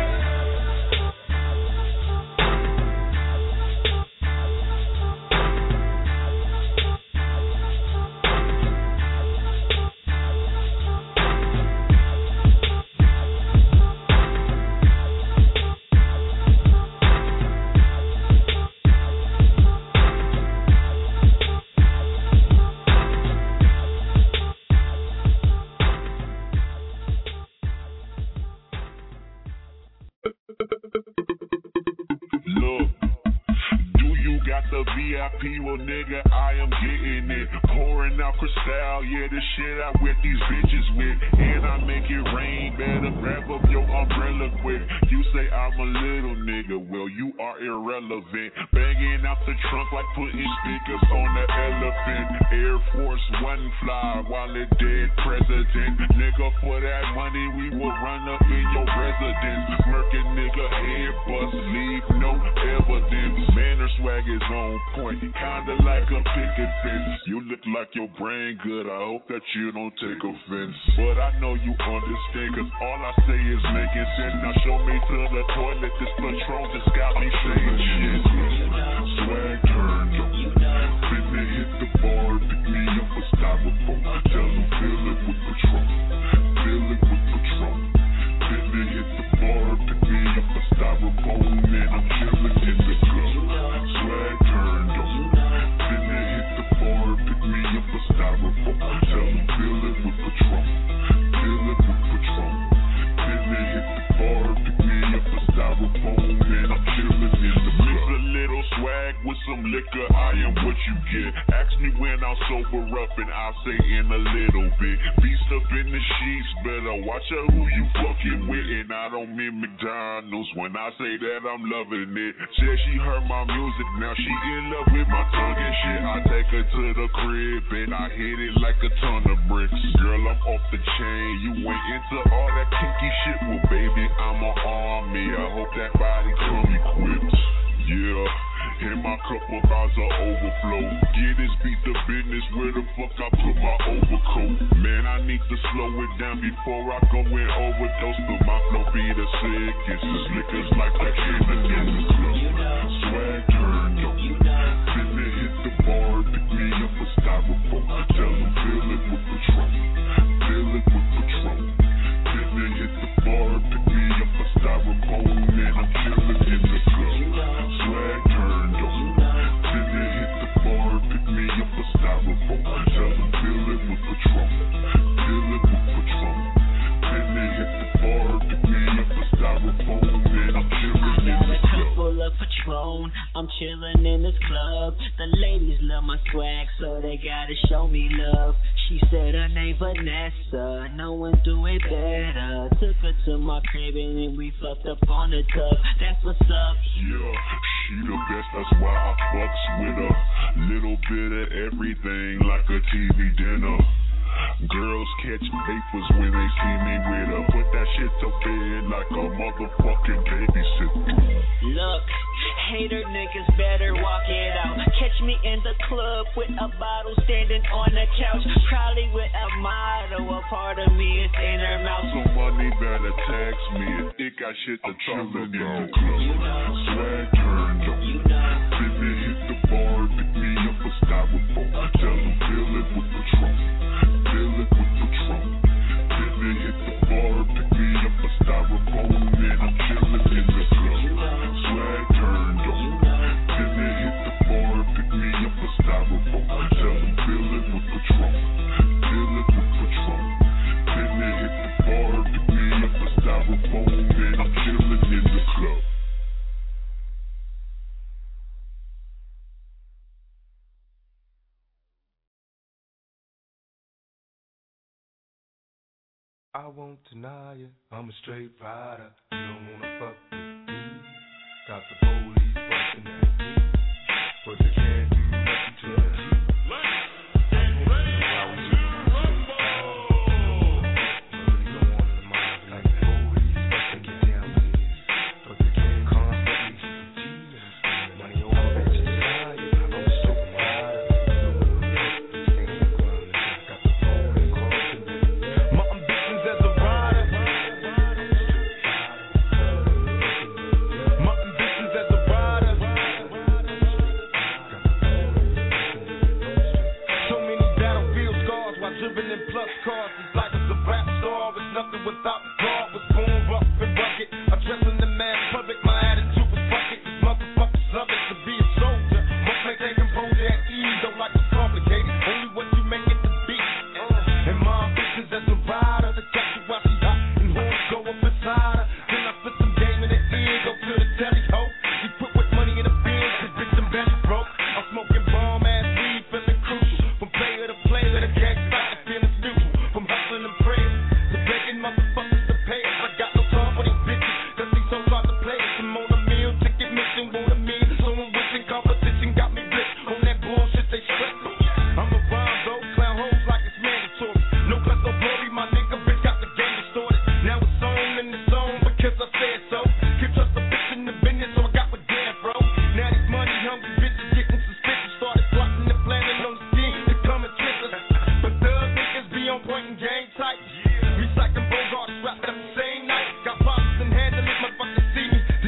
S8: VIP, well nigga, I am getting it. Pouring out Cristal, yeah, the shit I wet these bitches with. And I make it rain, better grab up your umbrella quick. You say I'm a little nigga, well you are irrelevant. Banging out the trunk like putting speakers on the elephant. Air Force One fly while the dead president. Nigga, for that money we will run up in your residence. Murking nigga, head bust, leave no evidence. Man, her swag is on point, kinda like a picket fence. You look like your brain good, I hope that you don't take offense. But I know you understand, cause all I say is making sense. Now show me to the toilet, this Patron just got me saying shit. Swag turned up, finna hit the bar, pick me up a styrofoam. Tell them fill it with Patron, fill it with Patron. Finna hit the bar, pick me up a styrofoam, man, I'm chillin' in the club. Swag turned up, finna hit the bar, pick me up a styrofoam. Tell them fill it with Patron, fill it with Patron. Finna hit the bar, pick me up a styrofoam, man, I'm chillin' in the club. Mix a little swag with some liquor, I am what you get. Ask me when I'll sober up and I'll say in a little bit. Beast up in the sheets, better watch out who you fucking with. And I don't mean McDonald's when I say that I'm loving it. Said she heard my music, now she in love with my tongue and shit. I take her to the crib and I hit it like a ton of bricks. Girl, I'm off the chain, you ain't into all that kinky shit. Well, baby, I'm an army, I hope that body come equipped. Yeah, and my cup about to overflow. Get this beat the business, where the fuck I put my overcoat? Man, I need to slow it down before I go and overdose. But my flow be the sickest, this liquor's like that in the club. Swag turned up, finna hit the bar, pick me up a styrofoam. Tell them fill it with Patron, fill it with Patron. Finna hit the bar, pick me up a styrofoam, and I'm chillin' in the club. Swag turned up, finna hit the bar, pick me up a styrofoam. Tell them fill it with Patron, fill it with Patron. Finna hit the bar, pick me up a styrofoam, and I'm chillin' in the club.
S13: Full of Patron, I'm chillin' in this club. The ladies love my swag, so they gotta show me love. She said her name Vanessa, no one do it better. Took her to my crib and then we fucked up on the tub. That's what's up.
S8: Yeah, she the best, that's why I fucks with her. Little bit of everything, like a TV dinner. Girls catch papers when they see me with her. Put that shit to bed like a motherfucking babysitter.
S13: Look, hater niggas better walk it out. Catch me in the club with a bottle standing on the couch. Probably with a motto, a part of me is in her mouth.
S8: Somebody better text me if it got shit to chillin' in the club. Swag turned up, finna hit the bar, pick me up a styrofoam. Tell them fill it with Patron, fill it with Patron. Finna hit the bar, pick me up a styrofoam, and I'm chillin' in the club. Swag turned up, finna hit the bar, pick me up a styrofoam. Tell them fill it with Patron, fill it with Patron. Finna hit the bar, pick me up a styrofoam, and I'm chillin' in the club.
S11: I won't deny it, I'm a straight rider. You don't wanna fuck with me. Got the police bustin' at me, but they can't do nothing to me.
S8: Recycling Bogarts, wrapped up the same night. Got problems and handling it, motherfuckers see me.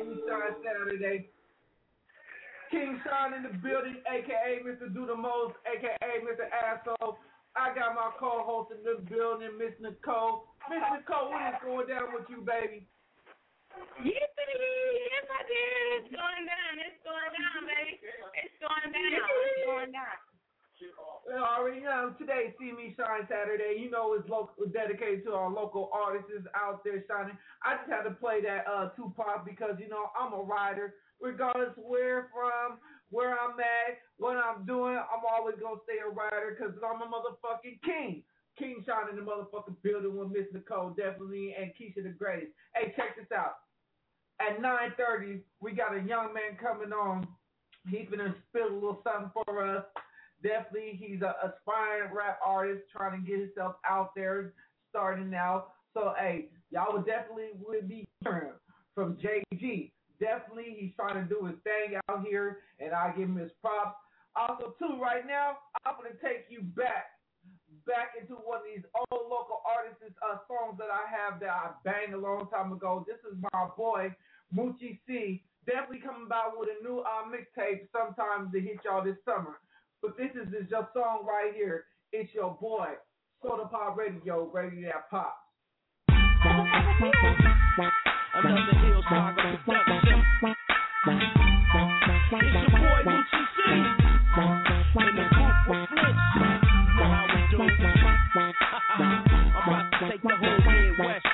S6: Me Shine Saturday. King Sean in the building, a.k.a. Mr. Do the Most, a.k.a. Mr. Asshole. I got my co-host in the building, Miss Nicole. Miss Nicole, what is going down with you, baby?
S18: Yes, my dear. It's going down. It's going down, baby. It's going down. It's going down.
S6: Well, already know today, See Me Shine Saturday. You know it's local, dedicated to our local artists out there shining. I just had to play that Tupac because you know I'm a rider. Regardless where from, where I'm at, what I'm doing, I'm always gonna stay a rider because I'm a motherfucking king. King Sean in the motherfucking building with Miss Nicole, definitely, and Keisha the Greatest. Hey, check this out. At 9:30, we got a young man coming on. He's gonna spill a little something for us. Definitely, he's an aspiring rap artist trying to get himself out there, starting out. So, hey, y'all would be hearing from JG. Definitely, he's trying to do his thing out here, and I give him his props. Also, too, right now, I'm going to take you back into one of these old local artists' songs that I have that I banged a long time ago. This is my boy, Moochie C. Definitely coming back with a new mixtape sometime to hit y'all this summer. But this is your song right here. It's your boy, Soda Pop Radio, Radio That Pops.
S3: Another Hill Saga production. It's your boy Moochie C. In the group with Flint. You know how we do. I'm about to take the whole Midwest.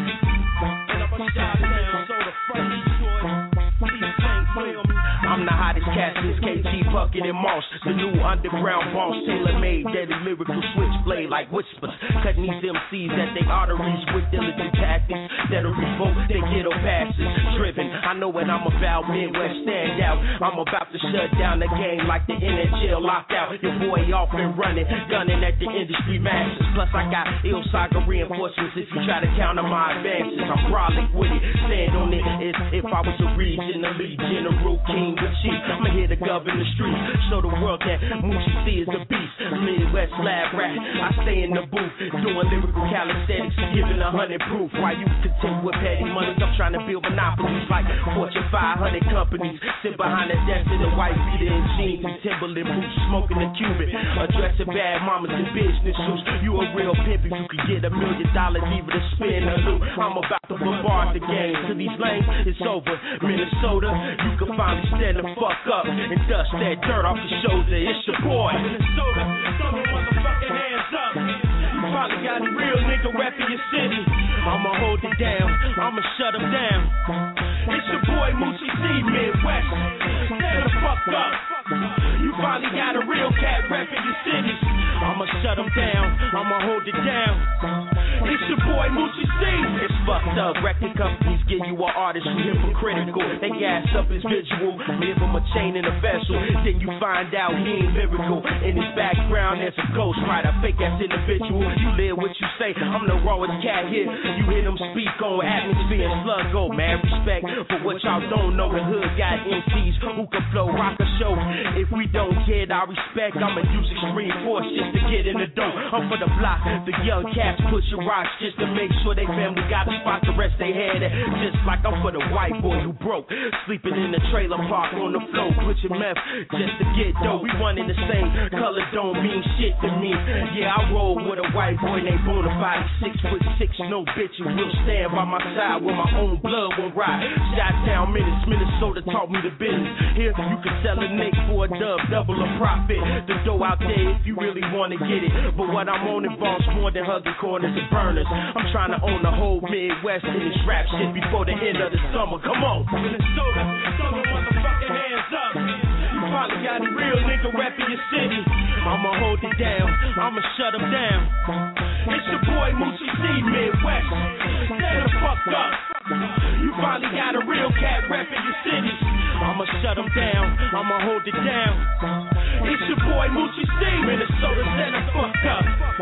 S3: And I'm gonna shout down so the front Detroit. Please ain't feel me.
S19: I'm the hottest cat since KG, Puckett, and Moss. The new underground boss, tailor-made, deadly lyrical switchblade like whispers. Cutting these MCs at their arteries with diligent tactics that'll revoke their ghetto passes. Driven, I know what I'm about, Midwest stand out. I'm about to shut down the game like the NHL lockout. Your boy off and running, gunning at the industry masses. Plus I got ill saga reinforcements if you try to counter my advances. I'm brolic with it, stand on it as if I was a regionally general king. I'ma here to govern the streets, show the world that Moochie C is a beast. Midwest lab rat, I stay in the booth, doing lyrical calisthenics, giving 100 proof. While you content with petty money, I'm trying to build monopolies like Fortune 500 companies. Sit behind the desk in the white beater and jeans and Timberland boots, smoking a Cuban, addressing bad mamas in business suits. You a real pimp if you could get $1 million even to spin a loot. I'm about to bombard the game. To these lanes, it's over. Minnesota, you can finally stand the fuck up and dust that dirt off your shoulder. It's your boy.
S3: Minnesota, throw your motherfucking hands up. You probably got a real nigga repping your city. I'ma hold it down, I'ma shut him down. It's your boy Moochie C, Midwest. Stand the fuck up. You finally got a real cat repping your cities. I'ma shut him down, I'ma hold it down. It's your boy Moochie C.
S19: It's fucked up. Record companies give you an artist who's hypocritical. They gas up his visual, give him a chain and a vessel. Then you find out he ain't lyrical. In his background there's a ghost writer, fake ass individual. You live what you say. I'm the rawest cat here. You hear them speak on atmosphere and sluggo. Man, respect for what y'all don't know. The hood got MCs who can flow, rock a show. If we don't get our respect, I'ma use extreme force just to get in the door. I'm for the block, the young cats push your rocks just to make sure they family got a spot to rest they head at. Just like I'm for the white boy who broke, sleeping in the trailer park on the floor, put your meth just to get dough. We one in the same color, don't mean shit to me. Yeah, I roll with a white boy named Bonafide, 6'6", no bitch, and will stand by my side with my own blood will ride. Shot-town minutes, Minnesota taught me the business. Here you can sell a nick for a dub, double a profit. The dough out there if you really wanna get it. But what I'm on involves more than hugging corners and burners. I'm trying to own the whole Midwest in this rap shit before the end of the summer. Come on.
S3: Minnesota, throw your motherfucking hands up. You probably got a real nigga repping your city. I'ma hold it down, I'ma shut him down. It's your boy Moochie C, Midwest. Stand the fuck up. You finally got a real cat repping your cities. I'ma shut him down, I'ma hold it down. It's your boy Moochie C, Minnesota, stand the fuck up.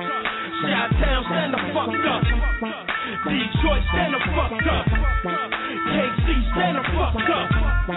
S3: Chi-Town, stand the fuck up. Detroit, stand the fuck up. KC, stand the fuck up.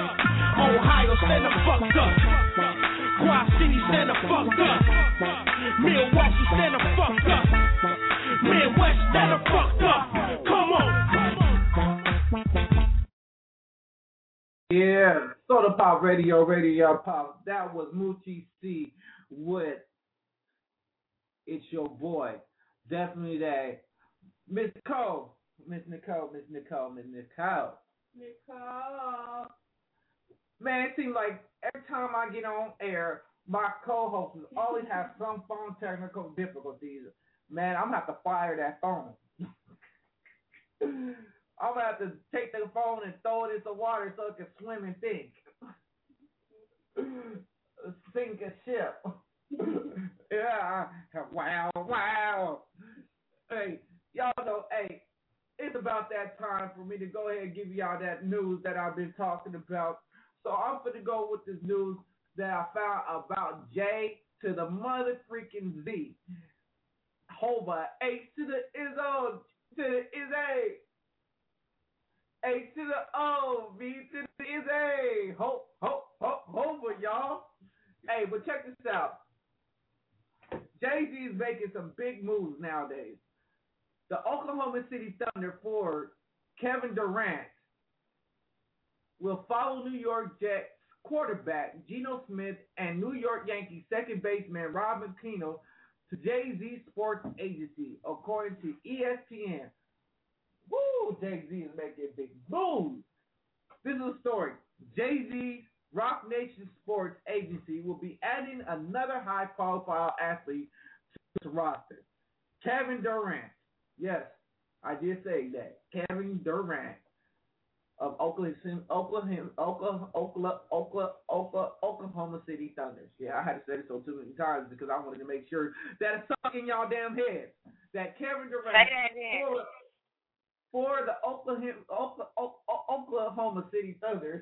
S3: Ohio, stand the fuck up. Quad City, stand the fuck up. Milwaukee, stand the fuck up. Midwest, stand the fuck up. Come on.
S6: Yeah, Soda Pop Radio, Radio Pop. That was Moochie C with It's Your Boy. Definitely that. Miss Nicole. Man, it seems like every time I get on air, my co-hosts always have some phone technical difficulties. Man, I'm going to have to fire that phone. I'm going to have to take the phone and throw it in some water so it can swim and think. Sink a ship. Yeah. Wow. Hey, y'all know, hey, it's about that time for me to go ahead and give y'all that news that I've been talking about. So I'm going to go with this news that I found about J to the mother freaking Z. Hova, H to the Izzo, to the is A. H to the O, V to the is A. Hova, y'all. Hey, but check this out. Jay-Z is making some big moves nowadays. The Oklahoma City Thunder forward Kevin Durant will follow New York Jets quarterback Geno Smith and New York Yankees second baseman Robin Kino to Jay-Z Sports Agency, according to ESPN. Woo! Jay-Z is making big moves. This is a story. Jay-Z Rock Nation Sports Agency will be adding another high-profile athlete to its roster, Kevin Durant. Yes, I did say that. Kevin Durant of Oklahoma City Thunders. Yeah, I had to say it so too many times because I wanted to make sure that it's stuck in y'all damn heads. That Kevin Durant for the Oklahoma City Thunders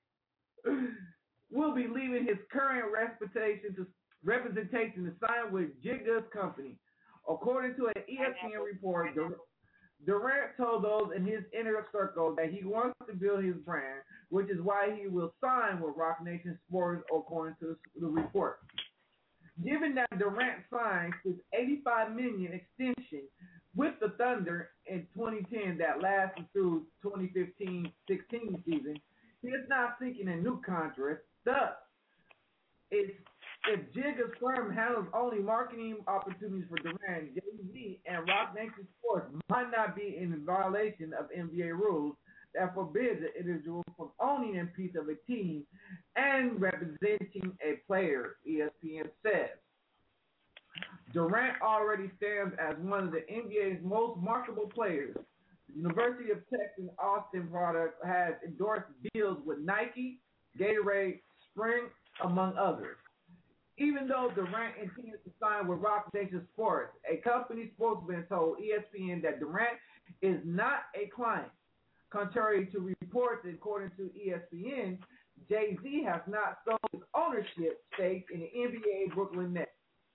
S6: will be leaving his current representation to sign with Jigga's company. According to an ESPN report, Durant told those in his inner circle that he wants to build his brand, which is why he will sign with Rock Nation Sports, according to the report. Given that Durant signed his $85 million extension with the Thunder in 2010 that lasted through 2015-16 season, he is not seeking a new contract. Thus, if Jigga's firm handles only marketing opportunities for Durant, Jay-Z and Rock Nation Sports might not be in violation of NBA rules that forbids an individual from owning a piece of a team and representing a player, ESPN says. Durant already stands as one of the NBA's most marketable players. The University of Texas Austin product has endorsed deals with Nike, Gatorade, Sprint, among others. Even though Durant intends to sign with Rock Nation Sports, a company spokesman told ESPN that Durant is not a client. Contrary to reports, according to ESPN, Jay-Z has not sold his ownership stake in the NBA Brooklyn Nets.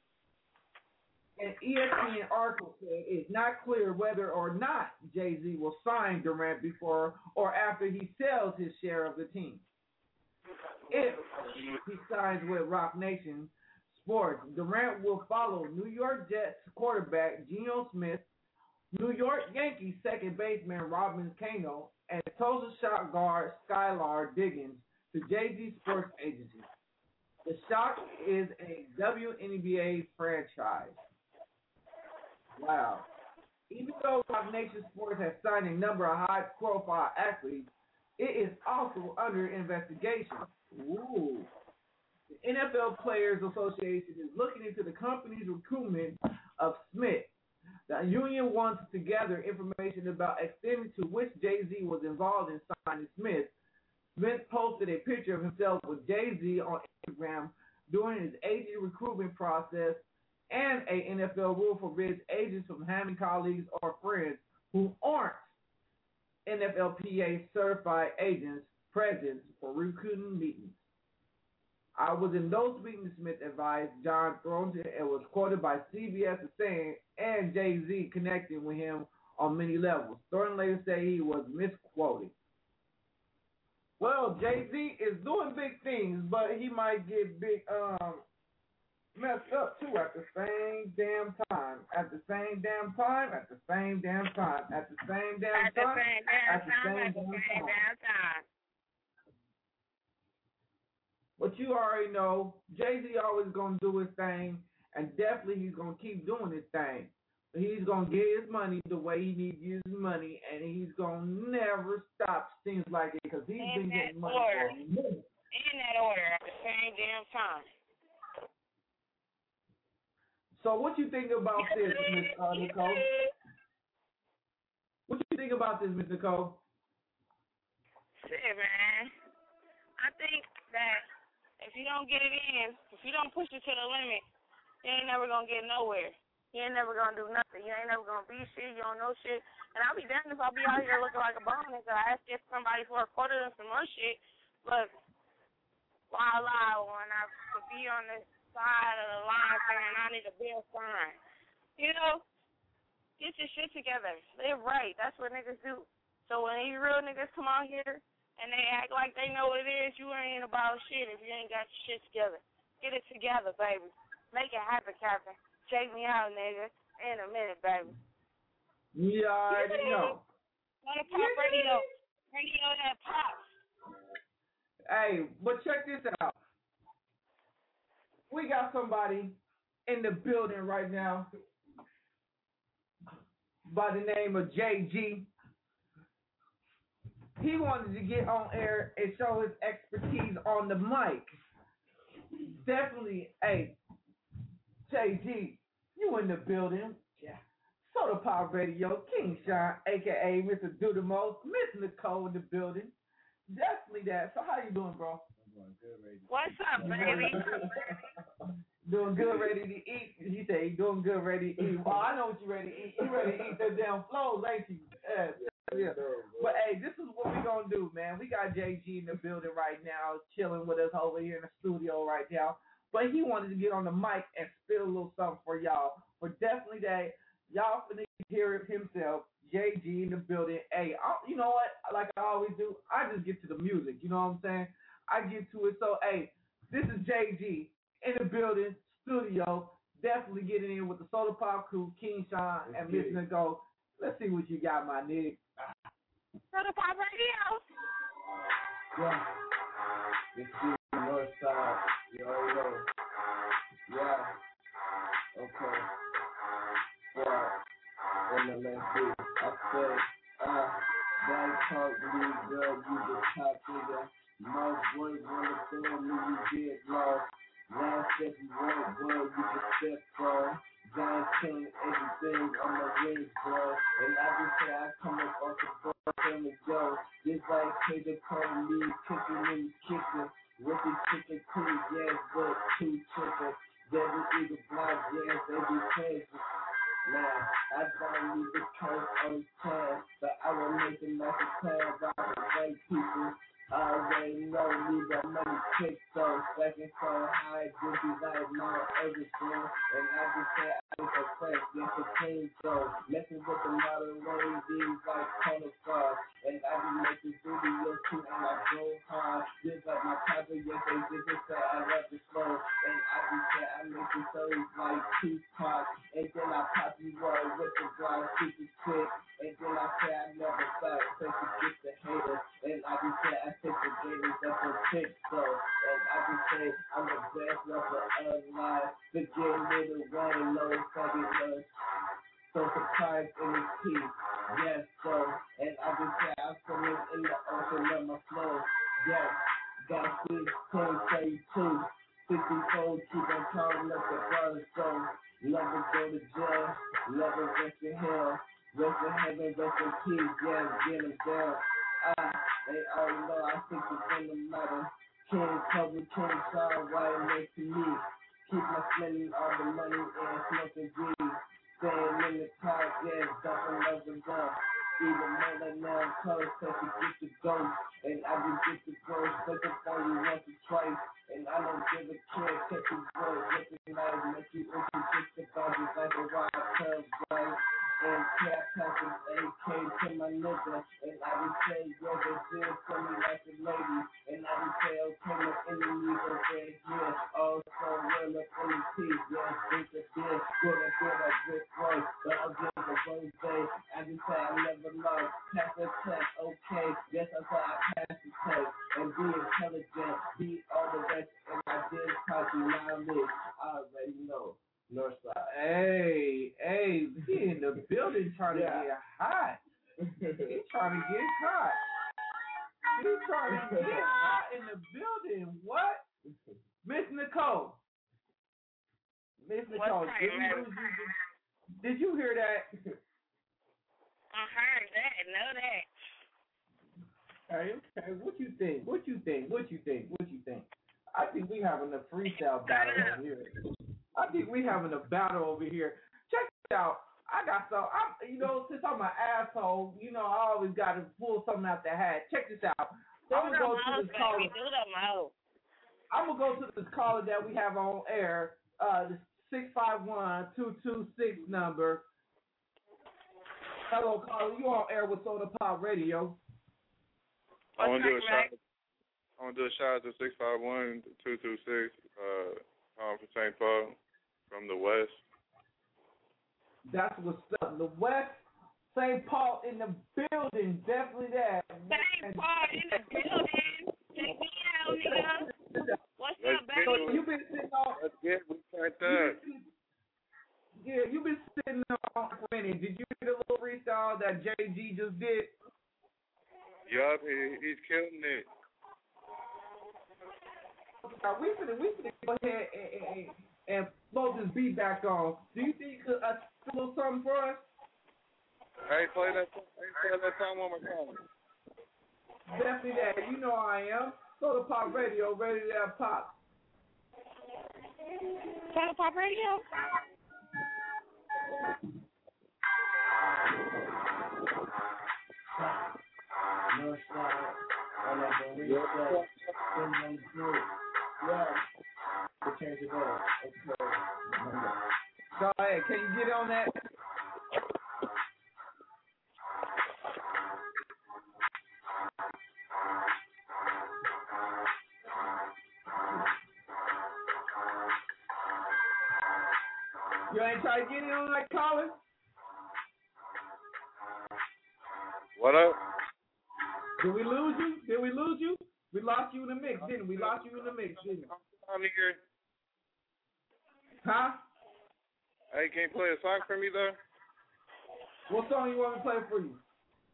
S6: An ESPN article said it's not clear whether or not Jay-Z will sign Durant before or after he sells his share of the team. If he signs with Rock Nation Sports, Durant will follow New York Jets quarterback Geno Smith, New York Yankees second baseman Robin Kano, and Tulsa shot guard Skylar Diggins to Jay-Z Sports Agency. The Shock is a WNBA franchise. Wow. Even though Rock Nation Sports has signed a number of high-profile athletes, it is also under investigation. Ooh. The NFL Players Association is looking into the company's recruitment of Smith. The union wants to gather information about extending to which Jay-Z was involved in signing Smith. Smith posted a picture of himself with Jay-Z on Instagram during his agent recruitment process, and a NFL rule forbids agents from having colleagues or friends who aren't NFLPA certified agents present for recruiting meetings. I was in those meetings, Smith advised John Thornton, and was quoted by CBS as saying, and Jay-Z connecting with him on many levels. Thornton later said he was misquoted. Well, Jay-Z is doing big things, but he might get messed up too at the same damn time. At the same damn time. At the same damn time. At the same damn time. At the same damn time. But you already know, Jay-Z always going to do his thing, and definitely he's going to keep doing his thing. He's going to get his money the way he needs to use his money, and he's going to never stop, seems like it, because he's been getting money for a minute.
S18: In that order at the same damn time.
S6: So what you think about this, Miss Nicole? What you think about this, Miss Nicole?
S18: Shit, man. I think that if you don't get it in, if you don't push it to the limit, you ain't never going to get nowhere. You ain't never going to do nothing. You ain't never going to be shit. You don't know shit. And I'll be damned if I'll be out here looking like a bum and I ask somebody for a quarter and some more shit. Look, when I could be on the side of the line saying I need a bill sign. You know, get your shit together. Live right. That's what niggas do. So when these real niggas come out here and they act like they know what it is, you ain't about shit if you ain't got your shit together. Get it together, baby. Make it happen, Captain. Check me out, nigga. In a minute, baby.
S6: You already know.
S18: On the pop radio. Radio that pops.
S6: Hey, but check this out. We got somebody in the building right now by the name of JG. He wanted to get on air and show his expertise on the mic. Definitely, hey, JG, you in the building. Yeah. Soda Pop Radio, King Sean, a.k.a. Mr. Do the Most, Miss Nicole in the building. Definitely that. So how you doing, bro?
S20: I'm doing good, ready.
S18: What's up, baby?
S6: Doing good, ready to eat. He said he's doing good, ready to eat. Well, I know what you ready to eat. You ready to eat them damn flows, ain't you? Yeah. But hey, this is what we gonna do, man. We got JG in the building right now, chilling with us over here in the studio right now. But he wanted to get on the mic and spill a little something for y'all. For definitely that, y'all finna hear it himself. JG in the building. Hey, you know what? Like I always do, I just get to the music. You know what I'm saying? I get to it. So, hey, this is JG in the building, studio. Definitely getting in with the Soda Pop crew, King Sean and Miss Nicole. Let's see what you got, my nigga.
S18: Soda Pop Radio.
S20: Yeah. This is the North Side. You already know. Yeah. Okay. Yeah. NLSD. I said, that talk league, girl, you the top nigga. My boy wanna throw me, you get lost. Last step you want, boy, you just step from. Giant killing everything on my wings, bro. And I just say I come up off the floor from the Joe. Just like Taylor calling me, cooking in the kitchen. With the chicken too, yes, but two chicken. Devil eagle block, yes, they be crazy. Man, I don't need the curse on the time, but I will make it like a plan by the right people. I already know, need that money quick, so second so high, just be like Mount Everest, and I just say I was a fresh, yes, a clean so messing with the modern way, these like camouflage, and I just make the video too, and I go hard, just like my cousin, yes, they just say I love the flow, and I just say I make the stories like Tupac, and then I pop you up with the blind super quick, and then I say I never stop, so to get the haters, and I just say I take the gators up on TikTok, and I just say I'm the best rapper alive, the game with the rain, no fucking love. So surprised in his teeth, yes, so, and I just say I'm swimming in the ocean of my flow, yes, got 1632, 64, keep on counting up the brothers, so, never go to jail, never rest in hell, rest in heaven, rest in peace, yes, get them down. They already know I think it's in the matter. King Kobe, King Sean, right next to me. Keep my spending all the money and smoking weed. Staying in the car, yeah, dumping over them. Even more than now, close, cause you get the ghost. And I just get the ghost, looking for you once or twice. And I don't give a care, catch you boys, recognize, make you introduce the bodies like a wild curve, right? And cap passing AK to my nigga, and I just say, yeah, they did for me like a lady, and I just say, okay, my enemies are right here, also roll up in the teeth, yeah, drink a beer, good like Rick Royce, but I'll give a rose, I just say I never lost, pass the test, okay, yes, I say I pass the test, and be intelligent, be all the rest,
S6: trying to get hot. He's trying to get hot in the building. What? Miss Nicole. Miss Nicole, did you hear that?
S18: I heard that. Know that.
S6: Okay. What you think? I think we having a freestyle battle over here. Check it out. I got some. Since I'm an asshole, I always got to pull something out the hat. Check this out. I'm gonna go to this caller. I'm gonna go to this caller that we have on air. The 651-226 number. Hello, caller. You on air with Soda Pop Radio?
S21: I want to do a shout out to 651-226. Calling from St. Paul from the West.
S6: That's what's up. The West, St. Paul in the building. Definitely that.
S18: St. Paul in the building. Check me out, nigga. What's up, baby?
S6: So you've been sitting on.
S21: Let's get we turned up.
S6: Yeah, you've been sitting on for a minute. Did you hear the little freestyle that JG just did?
S21: Yup, he's killing it.
S6: We finna go ahead and blow this beat back on. Do you think you could a little something for us?
S21: Hey, play that song one more time.
S6: Definitely that. You know I am. Soda Pop Radio, ready to pop.
S18: Soda Pop Radio?
S20: No shot. On that reset. Yeah. We'll change it up. Okay.
S6: Go ahead. Can you get on that? You ain't trying to get in on that, Colin?
S21: What up?
S6: Did we lose you? We lost you in the mix, didn't we?
S21: I'm here.
S6: Huh?
S21: Hey, can you play a song for me, though?
S6: What song you want me to play for you?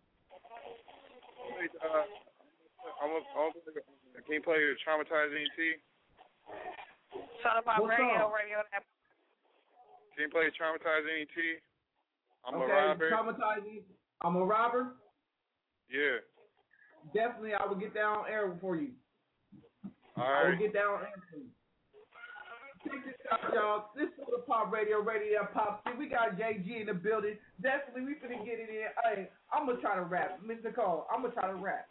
S21: Can you play Traumatizing ET?
S18: Soda Pop Radio.
S21: Can you play Traumatizing ET? I'm a robber.
S6: Traumatizing. I'm a robber?
S21: Yeah.
S6: Definitely, I will get that on air for you.
S21: All right.
S6: I will get that on air for you. Check this out, y'all. This is the Pop Radio Pop. See, we got JG in the building. Definitely, we finna get it in. Hey, I'm gonna try to rap. Miss Nicole, I'm gonna try to rap.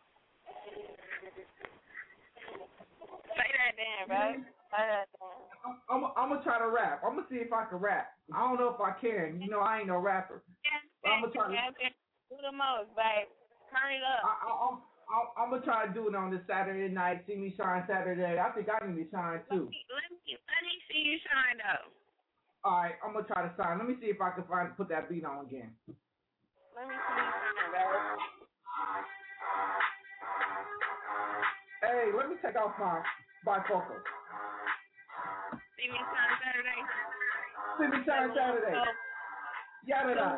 S18: Say that then, bro. Say that then.
S6: I'm gonna try to rap. I'm gonna see if I can rap. I don't know if I can. I ain't no rapper. I'm gonna try to
S18: do the most, babe. Turn it up.
S6: I'm gonna try to do it on this Saturday night. See me shine Saturday. I think I need to shine too.
S18: Let me see you shine though.
S6: All right, I'm gonna try to shine. Let me see if I can put that beat on again.
S18: Let me see you shine, babe.
S6: Hey, let me take off my bifocal.
S18: See me shine Saturday.
S6: See me shine Saturday. Yada da.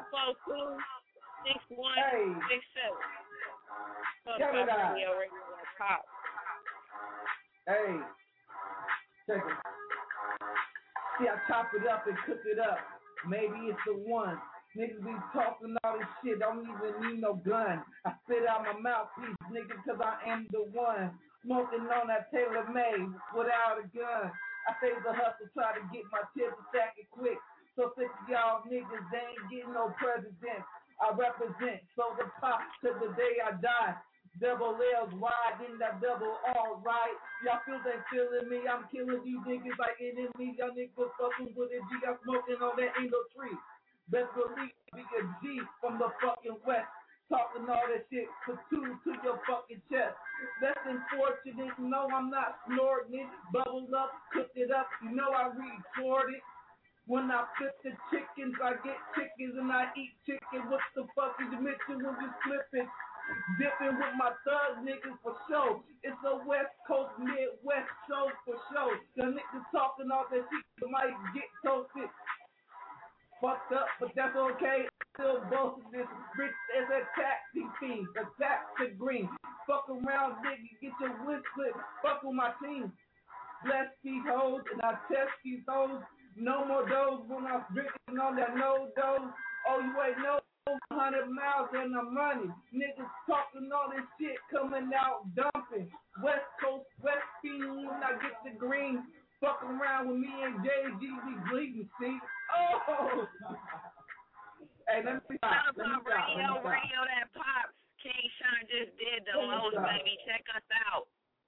S18: 242-6167.
S6: Yada da.
S18: Pop.
S6: Hey, check it. See, I chop it up and cook it up. Maybe it's the one. Niggas be talking all this shit. Don't even need no gun. I spit out my mouthpiece, nigga, cause I am the one. Smoking on that Taylor May without a gun. I save the hustle, try to get my tips and stack it quick. So sick of y'all niggas, they ain't getting no presidents. I represent Soda Pop to the day I die. Double L's wide, then that double all right. Y'all feel they feeling me, I'm killing you niggas like enemies. Y'all niggas fucking with a G, I'm smoking on that ain't no tree. Best believe be a G from the fucking West. Talking all that shit, put two to your fucking chest. Less than fortunate, no, I'm not snorting it. Bubble up, cook it up, you know I re-explored it. When I flip the chickens, I get chickens and I eat chicken. What the fuck is you mixing when you flipping? Dipping with my thug niggas for show. It's a West Coast, Midwest show for show. The niggas talking all that shit, might get toasted. Fucked up, but that's okay. Still boasting this rich as a taxi fee. Attack to green. Fuck around, nigga, get your whip clip. Fuck with my team. Bless these hoes and I test these hoes. No more does when I'm drinking on that no dose. Oh, you ain't no 100 miles and I'm running. Niggas talking all this shit coming out dumping. West Coast, West Fiend when I get the green. Fucking around with me and JG, we bleeding, see? Oh! Hey, let me stop.
S18: Radio that pop. King Sean just did the most, baby. Check us out.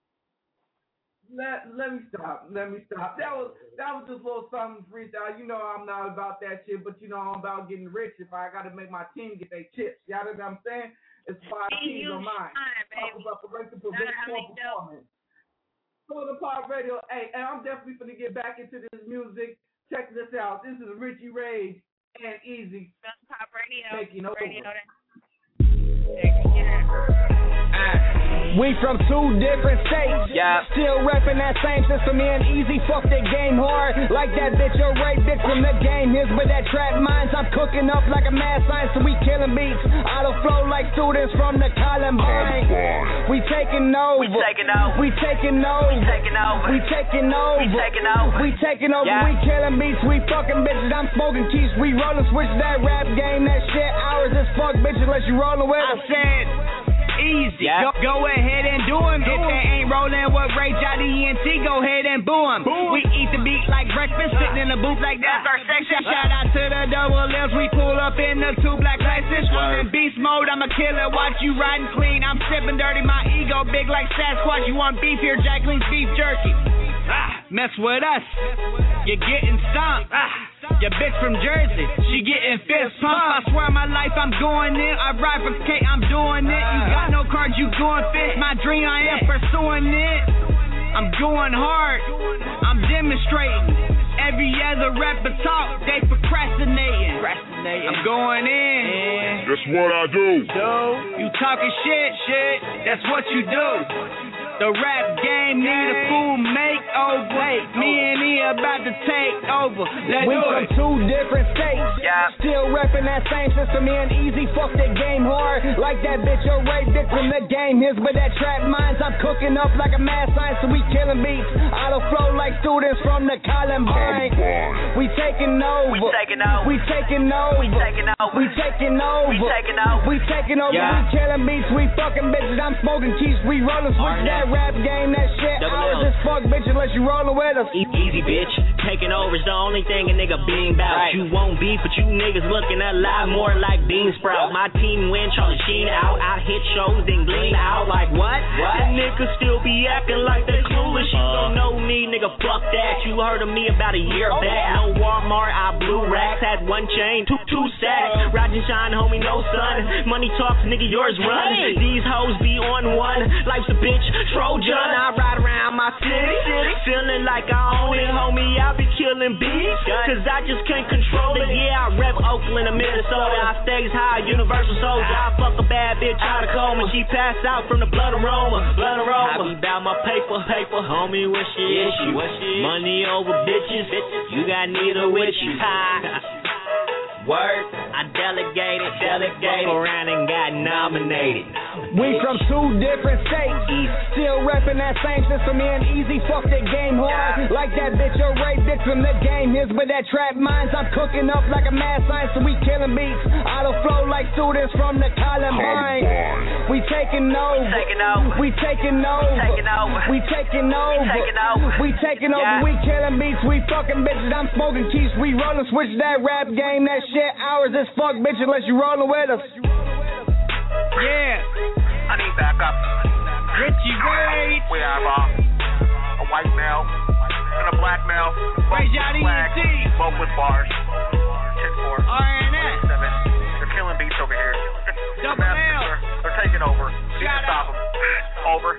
S6: Let me stop. That was just a little something freestyle. You know I'm not about that shit, but you know I'm about getting rich. If I gotta make my team get their chips, y'all know what I'm saying? It's 5 teams on mine. Talk about the race to prevent poor performance. Soda Pop Radio. Hey, and I'm definitely gonna get back into this music. Check this out. This is Richie Rage and Easy.
S18: Soda Pop Radio.
S6: Taking over.
S1: We from 2 different states. Yeah. Still reppin' that same system in easy. Fuck that game hard. Like that bitch, your rape victim. The game is but that trap minds. I'm cooking up like a mad science. So we killing beats. Auto flow like students from the Columbine. We taking over. We taking over. We taking over. We taking over. We taking over. We taking over. Yeah. We killing beats. We fucking bitches. I'm smoking keys. We rollin' switch that rap game. That shit ours as fuck bitches unless you rollin' with us. I said easy. Yeah. Go ahead and do him. If they ain't rolling with Ray Johnny ENT, go ahead and boo him. We eat the beat like breakfast, sitting in the booth like that's our section. Shout out to the double L's. We pull up in the 2 black Lexus. I'm in beast mode. I'm a killer. Watch you riding clean. I'm sipping dirty. My ego big like Sasquatch. You want beef here? Jacqueline's beef jerky. Mess with us, you're getting stomped. Your bitch from Jersey, she getting fist pumped. I swear my life, I'm going in. I ride for K, I'm doing it. You got no cards, you going fit. My dream, I am pursuing it. I'm going hard, I'm demonstrating. Every other rapper talk, they procrastinating. I'm going in.
S8: That's what I do.
S1: You talking shit, that's what you do. The rap game need a full makeover. Me and E about to take over. We from 2 different states. Yeah. Still reppin' that same system in easy. Fuck that game hard. Like that bitch, your rape victim. The game is but that trap minds. I'm cooking up like a mad science. So we killing beats. Auto flow like students from the Columbine. We taking over. We taking over. We taking over. We taking over. We taking over. We taking over. We taking over. Yeah. We killing beats. We fucking bitches. I'm smoking keys. We rolling switch that rap game. That shit ours as fuck, bitch, unless you rolling with us.
S13: Easy, bitch. Taking over is the only thing a nigga being about. Right. You won't beef, but you niggas looking a lot more like bean sprout. My team win, Charlie Sheen out. I hit shows, then glean out. Like what? The niggas still be acting like they clueless. You don't know me, nigga, fuck that. You heard of me about a year back. No Walmart, I blew racks. Had 1 chain, two sacks. Ride and shine, homie, no sun. Money talks, nigga, yours run. These hoes be on one. Life's a bitch, Trojan. I ride around my city, feeling like I own it, homie. I be killing beats, cause I just can't control it. Yeah, I rep Oakland and Minnesota. I stays high, Universal Soldier. I fuck a bad bitch out of coma. She passed out from the blood aroma. I be bout my paper. Homie, what's your issue? Money over bitches. You got neither with you. Word, I delegated, fuck around and got nominated.
S1: We from 2 different states. Still reppin' that same system in easy. Fuck that game hard. Like that bitch, your rape victim. The game is but that trap minds. I'm cooking up like a mad science. So we killing beats. Auto flow like students from the Columbine. We taking over. We taking over. We taking over. We taking over. We killing beats. We fucking bitches. I'm smoking keys. We rollin' switch that rap game. That shit ours as fuck, bitch, unless you rollin' with us. Yeah.
S22: I need backup.
S1: Richie Rage.
S22: We have a white male and a black male.
S1: Ray Johnny ENT.
S22: Both with bars. 10-4.
S1: RNS.
S22: They're killing beats over here.
S1: Double L.
S22: They're taking over. Need to stop them. Over.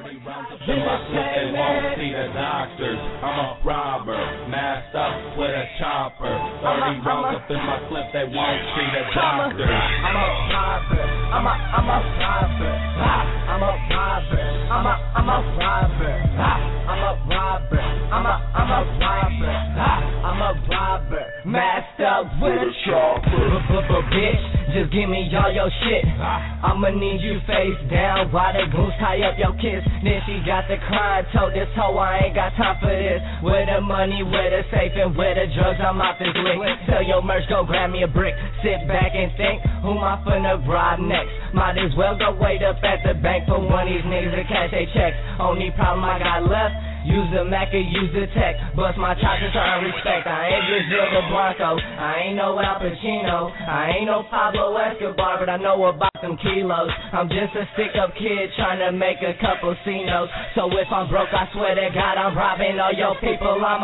S10: 30 rounds up in my clip, they won't see the doctors. I'm a robber, masked up with a chopper. 30 rounds up in my clip, they won't see the doctors.
S1: I'm a robber, I'm a robber, I'm a robber, I'm a robber, I'm a robber, I'm a robber, I'm a robber, masked up with a chopper. Bitch, just give me all your shit. I'ma need you face down while the goons tie up your kids. Then she got the crying, told this hoe I ain't got time for this. Where the money, where the safe, and where the drugs, I'm out this lick. Tell your merch, go grab me a brick. Sit back and think, who am I finna rob next? Might as well go wait up at the bank for one of these niggas to cash they checks. Only problem I got left, use the Mac or use the tech. Bust my choppers to earn respect. I ain't Brazil the Blanco, I ain't no Al Pacino, I ain't no Pablo Escobar, but I know about them kilos. I'm just a stick-up kid trying to make a couple C-notes. So if I'm broke, I swear to God I'm robbing all your people. I'm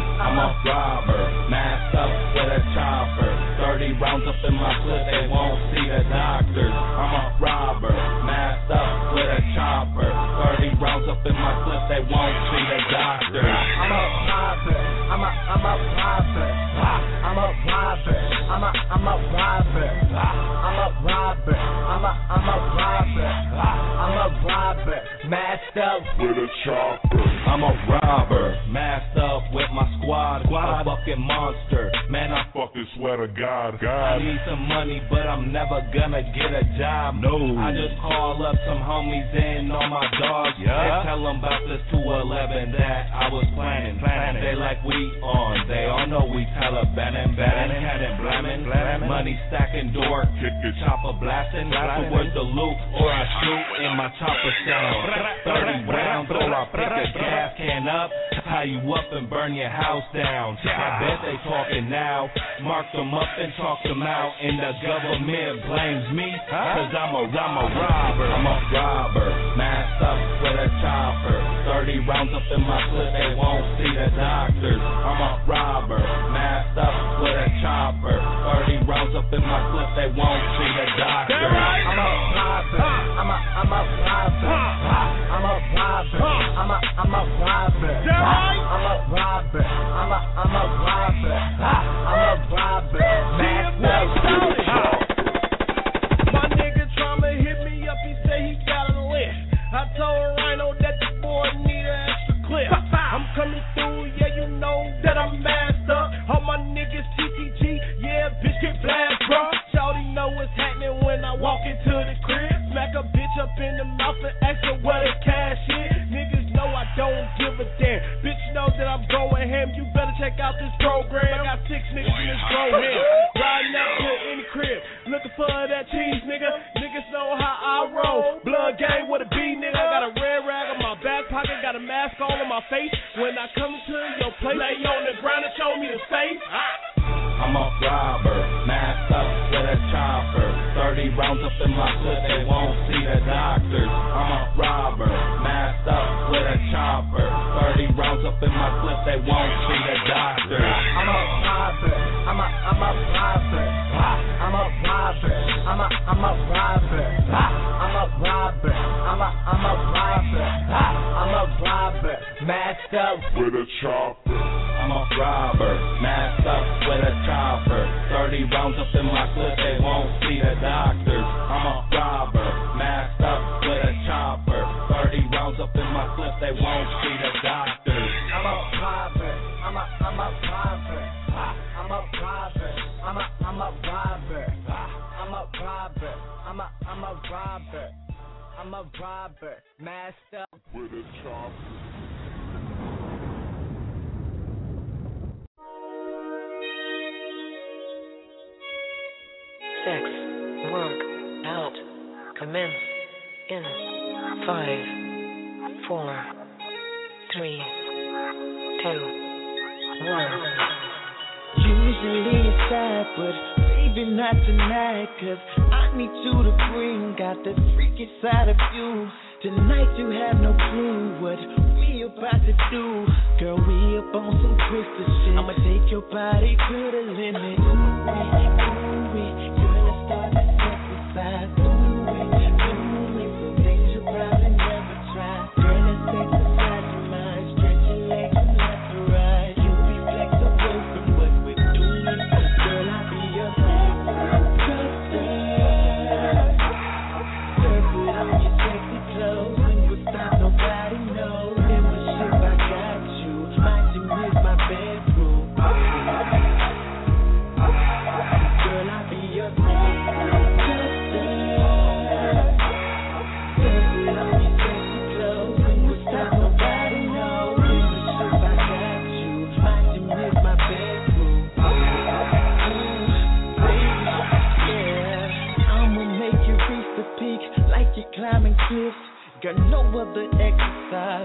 S1: a
S10: robber, masked up with a chopper. 30 rounds up in my clip, they won't see the doctors. I'm a robber, masked up with a chopper. 30 rounds up in my clip, they won't see the doctors.
S1: I'm a robber, I'm a robber, I'm a robber, I'm a robber, I'm a robber, I'm a robber, I'm a robber, masked up
S10: with a chopper. I'm a robber, masked up with my squad. A fucking monster, man, I fucking swear to God. I need some money, but I'm never gonna get a job. No, I just call up some homies and all my dogs. They tell them about this 211 that I was planning. They like we on, they all know we Taliban and cannon blamin', money stacking door, chopper blasting. Towards the loop, or I shoot in my chopper sound. 30 rounds, or I pick a gas can up, tie you up and burn your house down. I bet they talking now, mark them up and talk them out, and the government blames me, cause I'm a robber. I'm a robber, masked up with a chopper. 30 rounds up in my clip, they won't see the doctors. I'm a robber, masked up with a chopper. 30 rounds up in my clip, they won't see the doctors.
S1: I'm a robber, I'm a robber, I'm a robber, I'm a robber, I'm a robber, I'm a robber, I'm a robber, masked up.
S3: My nigga Trauma hit me up, he say he got a list. I told Rhino that the boy need an extra clip. I'm coming through, yeah, you know that I'm masked up. All my niggas TTG, yeah, bitch get blast, bro. Shawty know what's happening when I walk into the crib. Smack a bitch up in the mouth and ask her where the cash is. Niggas know I don't give a damn. Bitch know that I'm going ham. You better check out this program. I got 6 niggas in this grown head. Riding up to any crib, looking for that cheese, nigga. Niggas know how I roll. Blood gang with a B, nigga. I got a red rag on my back pocket, got a mask all on my face. When I come to your place, lay on the ground and show me the safe.
S10: I'm a robber, masked up with a chopper. 30 rounds up in my clip, they won't see the doctors. I'm a robber, masked up with a chopper. 30 rounds up in my clip, they won't see the doctors.
S1: I'm a robber, I'm a robber, I'm a robber, I'm a robber, I'm a robber, I'm a robber, I'm a robber, masked up
S10: with a chopper. I'm a robber, masked up with a chopper. 30 rounds up in my clip, they won't see the doctors. I'm a robber, masked up with a chopper. 30 rounds up in my clip, they won't see the doctors.
S1: I'm a robber, I'm a robber, I'm a robber, I'm a robber, I'm a robber, I'm a robber, I'm a robber, masked up
S10: with a chopper.
S2: Sex, work, out, commence in 5, 4, 3, 2, 1.
S15: Usually it's sad, but baby not tonight, cause I need you to bring out the freaky side of you. Tonight you have no clue what we about to do. Girl, we up on some twisted shit. I'ma take your body to the limit. Ooh, girl, let's start to exercise. Do it, some things you probably never tried. Girl,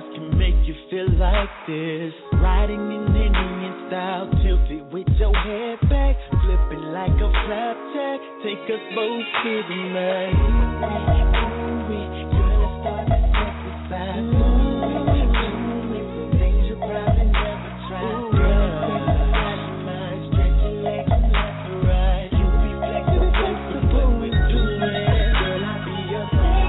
S15: else can make you feel like this. Riding in Indian style, tilted with your head back, flipping like a flapjack. Take us both to the max. Ooh, girl, let's start this exercise. Things you probably never tried. Girl, mind, stretch your legs left and right. You be flexible when we do it. Girl, I'll be your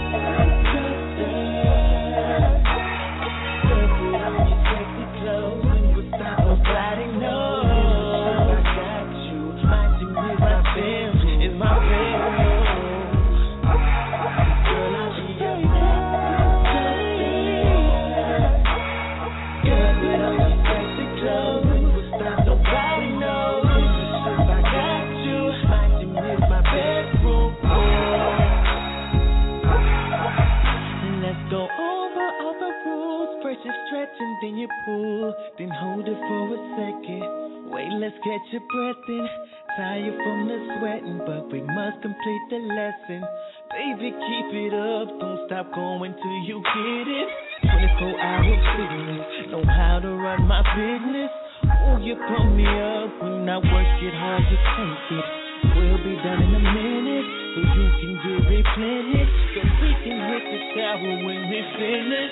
S15: and then you pull, then hold it for a second. Wait, let's catch your breath in. Tired from the sweating, but we must complete the lesson. Baby, keep it up, don't stop going till you get it. 24 hours fitness, know how to run my business. Oh, you pump me up when I work it hard to take it. We'll be done in a minute, so you can get replenished. So we can hit the shower when we finish.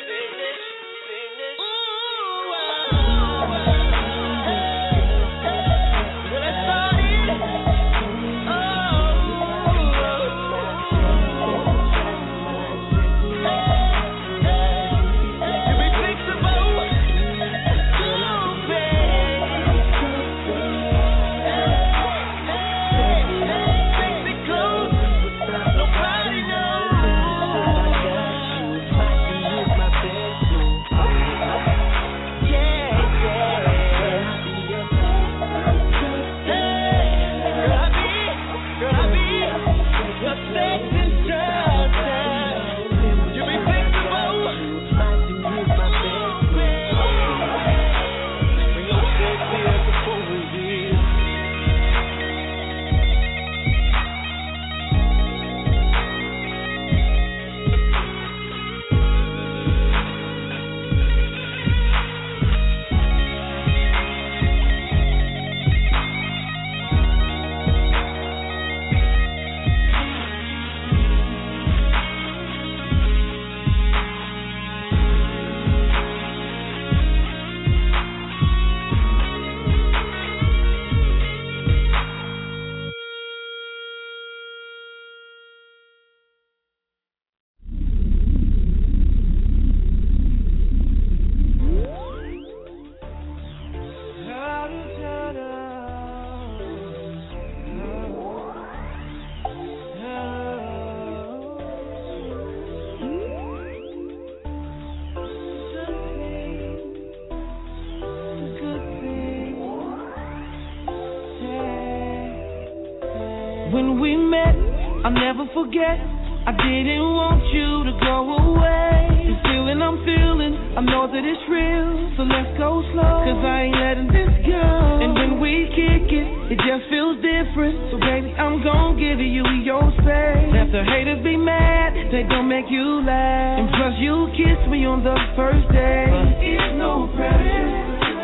S15: When we met, I'll never forget, I didn't want you to go away. The feeling I'm feeling, I know that it's real, so let's go slow, cause I ain't letting this go. And when we kick it, it just feels different, so baby, I'm gon' give you your space. Let the haters be mad, they gon' make you laugh. And plus you kissed me on the first day, but it's no pressure.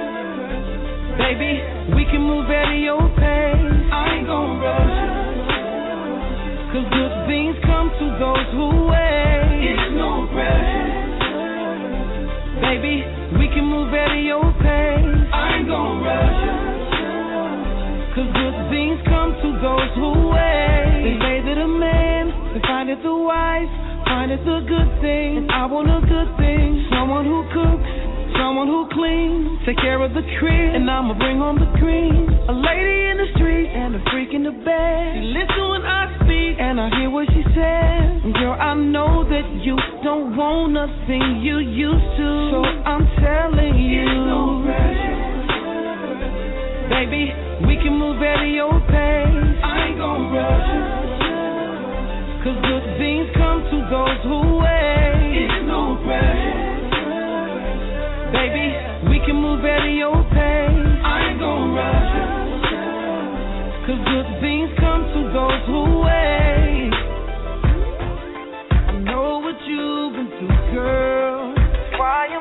S15: Baby, we can move at your pace, I ain't gon' rush you. Cause good things come to those who wait. It's no pressure. Baby, we can move at your pace, I ain't gon' rush you. Cause good things come to those who wait. They say that a man can find it the wife, find it the good thing. And I want a good thing, someone who cooks, someone who cleans, take care of the crib, and I'ma bring home the cream. A lady in the street and a freak in the bed. She listen when I speak and I hear what she says. Girl, I know that you don't want nothing you used to, so I'm telling you, no pressure. Baby, we can move at your pace, I ain't gon' rush you. Cause good things come to those who wait. It's no pressure. Baby, we can move at your pace, I ain't gon' rush you. Cause good things come to those who wait. I know what you've been through, girl. Why you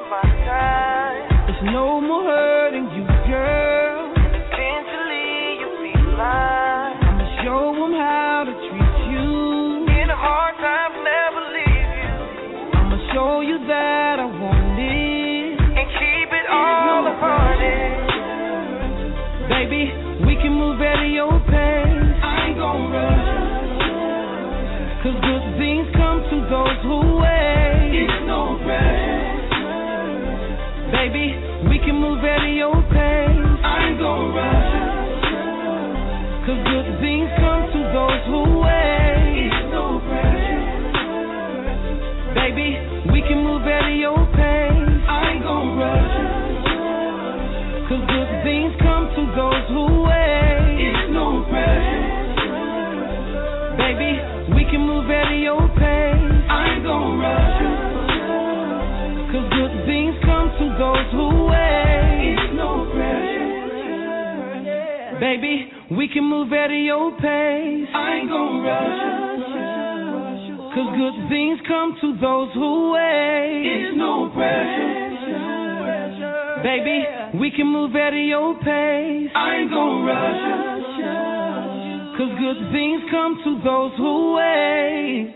S4: my side.
S15: There's no more hurting you, girl.
S4: Eventually you'll be mine.
S15: I'ma show them how to treat you.
S4: In the hard times, never leave you.
S15: I'ma show you that I want it.
S4: And keep it all a hundred.
S15: Baby, we can move at your pace.
S4: I ain't gon' rush.
S15: 'Cause good things come to those who wait.
S4: It's no pressure.
S15: Baby, we can move at your pace.
S4: I ain't gon' rush.
S15: 'Cause good things come to those who wait.
S4: It's no pressure.
S15: Baby, we can move at your pace.
S4: I ain't gon' rush.
S15: 'Cause good things come to those who wait.
S4: It's no pressure.
S15: Baby, we can move at your pace.
S4: I ain't gon' rush.
S15: 'Cause good things come to those who wait.
S4: It's no pressure.
S15: Baby, we can move at your pace.
S4: I ain't gon' rush.
S15: 'Cause good things come to those who wait.
S4: It's no pressure.
S15: Baby, we can move at your pace.
S4: I ain't gon' rush.
S15: 'Cause good things come to those who wait.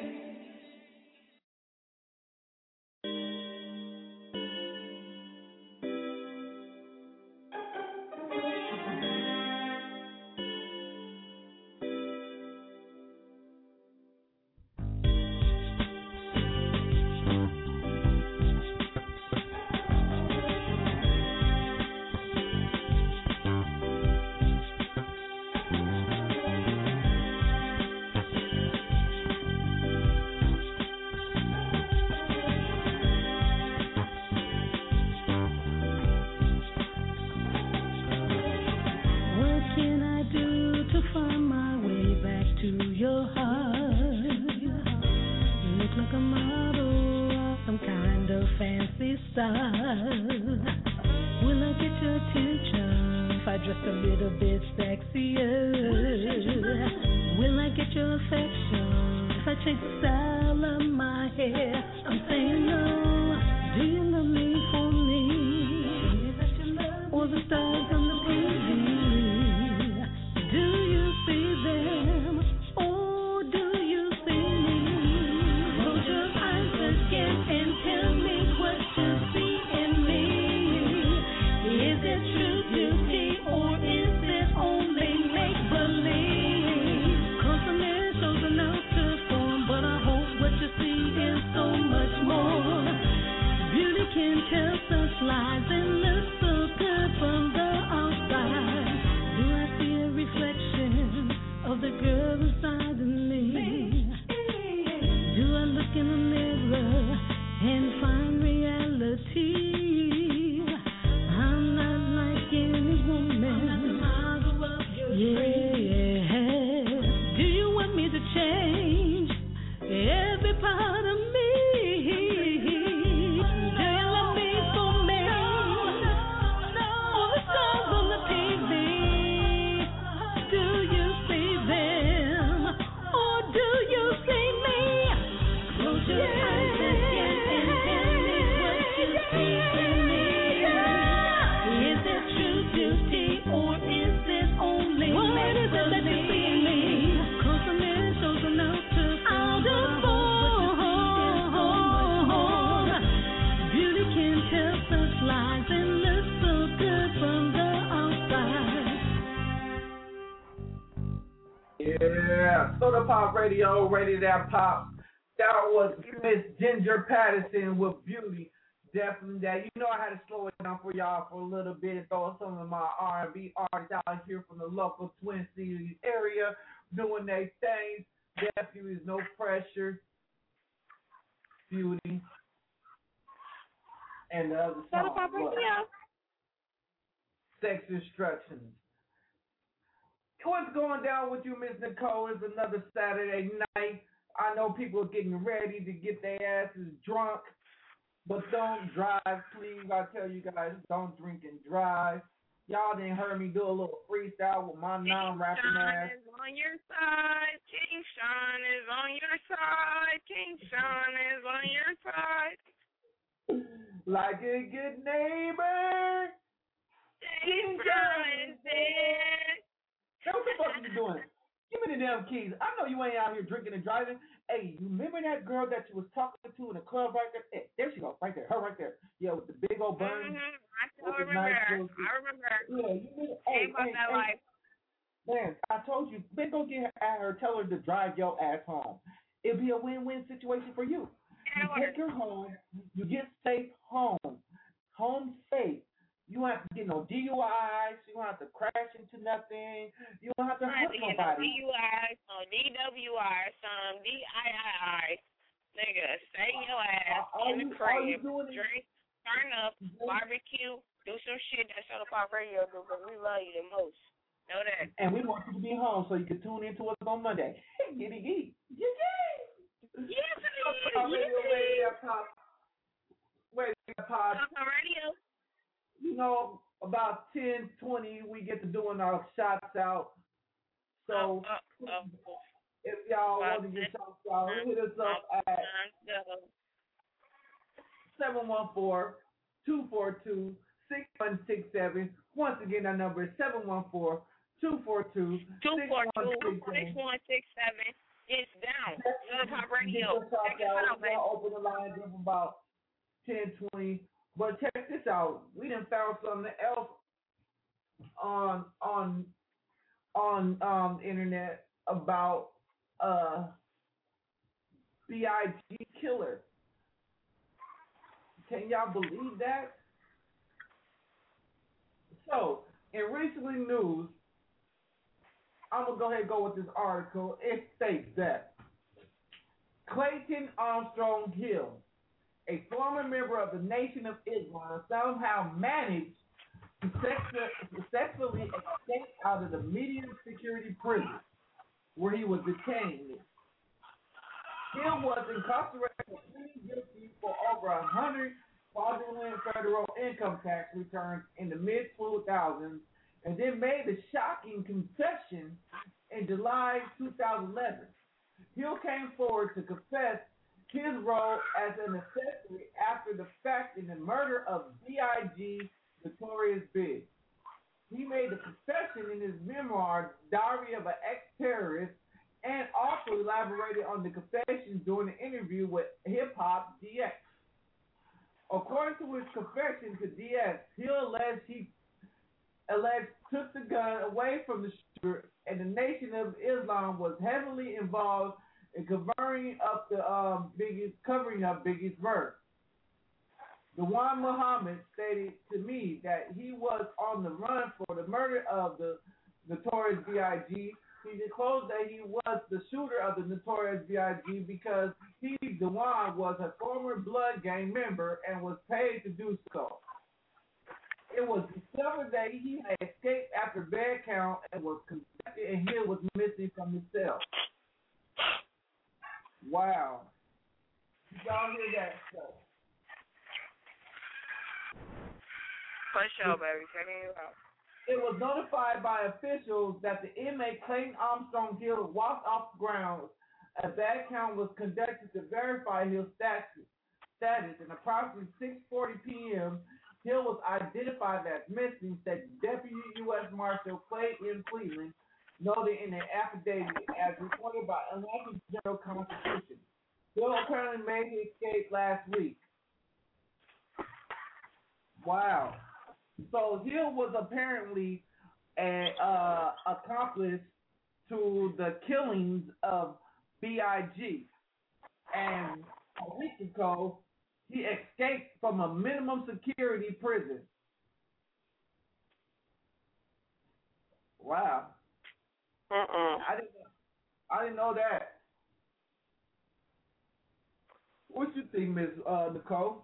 S5: Just a little bit sexier. Will I get your affection if I change the style of my hair? I'm saying no. Do you love me for me? Or the stars on the TV? Do you see them? Or do you see me? Close your eyes again and tell me what you see in me. Is it true beauty? Or is it only make-believe? 'Cause the mirror shows an outer form, but I hope what you see is so much more. Beauty can tell such lies and look so good from the outside. Do I see a reflection of the girl inside of me? Do I look in the mirror and find reality? I'm not like any woman. Yeah. Do you want me to change every part of me? Do you love me for me? All the stars on the TV. Do you see them? Or do you see me? Close your eyes again and tell me what you see in me. Is it true beauty or is it only what is it that you see in me? 'Cause the mirror shows an outer form. Beauty can tell such lies and look so good from the outside.
S6: Yeah, Soda Pop Radio, Ready That Pop. That was Miss Ginger Patterson with Beauty. Definitely that. You know I had to slow it down for y'all for a little bit and throw some of my R&B artists out here from the local Twin Cities area doing their things. Definitely is no pressure. Beauty. And the other song was Sex Instructions. What's going down with you, Miss Nicole? It's another Saturday night. I know people are getting ready to get their asses drunk, but don't drive, please. I tell you guys, don't drink and drive. Y'all didn't heard me do a little freestyle with my non-rapping ass.
S18: King Sean is on your side. King Sean is on your side. King Sean is on your side.
S6: Like a good neighbor.
S18: King Sean is there.
S6: Now what the fuck are you doing? Give me the damn keys. I know you ain't out here drinking and driving. Hey, you remember that girl that you was talking to in the club right there? Hey, there she goes, right there. Her right there. Yeah, with the big old burn.
S18: I still remember her. I remember her.
S6: Yeah, you remember.
S18: Hey, that life.
S6: Man, I told you, then go get her at her, tell her to drive your ass home. It'll be a win-win situation for you. You take her home, you get safe home. Home safe. You don't have to get no DUIs. You don't have to crash into nothing. You don't have to hurt nobody.
S18: No DUIs, no DWIs, some DII. Nigga, stay your ass in the crib, drink, turn up, barbecue, do some shit that Soda Pop Radio do, because we love you the most. Know that.
S6: And we want you to be home so you can tune into us on Monday. Giddy giddy.
S18: Yes,
S6: Pop. Radio. You know, about 10:20, we get to doing our shots out. So if y'all want to get shots out, hit us up at 714-242-6167. Once again, our number is 714-242-6167.
S18: It's down. Soda Pop Radio.
S6: Check us out, man. We'll open the lines up about 10:20. But check this out. We done found something else on the internet about B.I.G. killer. Can y'all believe that? So, in recent news, I'm going to go ahead and go with this article. It states that Clayton Armstrong Hill, a former member of the Nation of Islam, somehow managed to successfully escape out of the medium security prison where he was detained. Hill was incarcerated for pleading guilty for over 100 fraudulent federal income tax returns in the mid-2000s, and then made a shocking confession in July 2011. Hill came forward to confess his role as an accessory after the fact in the murder of B.I.G. Notorious Big. He made the confession in his memoir, Diary of an Ex-Terrorist, and also elaborated on the confession during an interview with Hip Hop DX. According to his confession to DX, Hill alleged took the gun away from the shooter, and the Nation of Islam was heavily involved in covering up Biggie's murder. Dewan Muhammad stated to me that he was on the run for the murder of the Notorious B.I.G. He disclosed that he was the shooter of the Notorious B.I.G. because Dewan, was a former Blood Gang member and was paid to do so. It was discovered that he had escaped after bed count and was convicted, and Hill was missing from his cell. Wow. Y'all hear that stuff?
S18: For sure, baby. Checking you out.
S6: It was notified by officials that the inmate Clayton Armstrong Hill walked off the grounds. A bed count was conducted to verify Hill's status. And approximately 6:40 p.m., Hill was identified as missing, said Deputy U.S. Marshal Clay M. Cleveland noted in an affidavit as reported by Atlantic Journal-Constitution. Hill apparently made his escape last week. Wow. So Hill was apparently an accomplice to the killings of B.I.G. And a week ago, he escaped from a minimum security prison. Wow. I didn't know that. What you think, Ms. Nicole?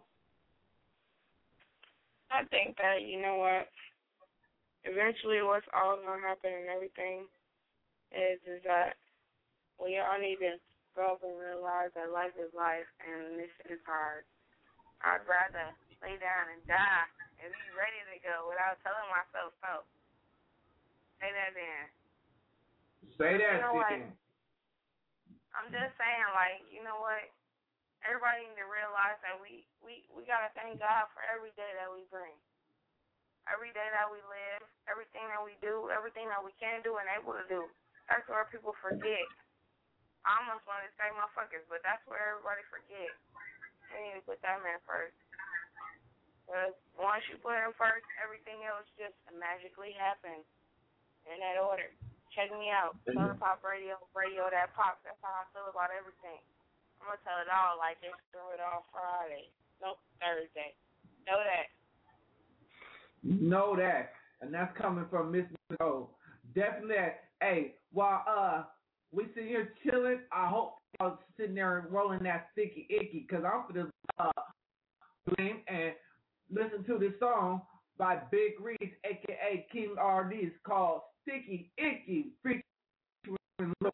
S18: I think that, you know what, eventually what's all going to happen and everything is that we all need to grow up and realize that life is life and this is hard. I'd rather lay down and die and be ready to go without telling myself so. Say that then.
S6: Say that
S18: you know
S6: then.
S18: I'm just saying, like, you know what, everybody need to realize that we gotta thank God for every day that we bring. Every day that we live, everything that we do, everything that we can do and able to do. That's where people forget. I almost want to say motherfuckers, but that's where everybody forget. You need to put that man first. Because once you put him first, everything else just magically happens in that order. Check me out. Soda Pop Radio, radio that pops. That's how I feel about everything. I'm going to tell it all like this through it all Friday. Nope, Thursday. Know that.
S6: Know that. And that's coming from Miss O. Definitely. Hey, while we sit here chilling, I hope y'all sitting there and rolling that sticky icky, because I'm for this and listen to this song by Big Reese, a.k.a. King RD. It's called Sticky Icky, featuring Lil.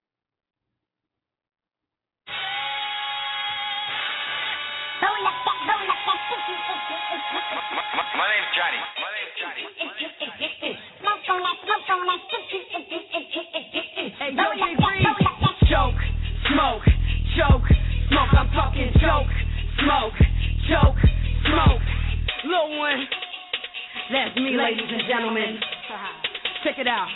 S7: My name's Johnny. Smoke on that.
S12: Hey, yo, Big Reese. Choke, smoke. I'm talking choke, smoke. Lil one. That's me, ladies and gentlemen. Check it out.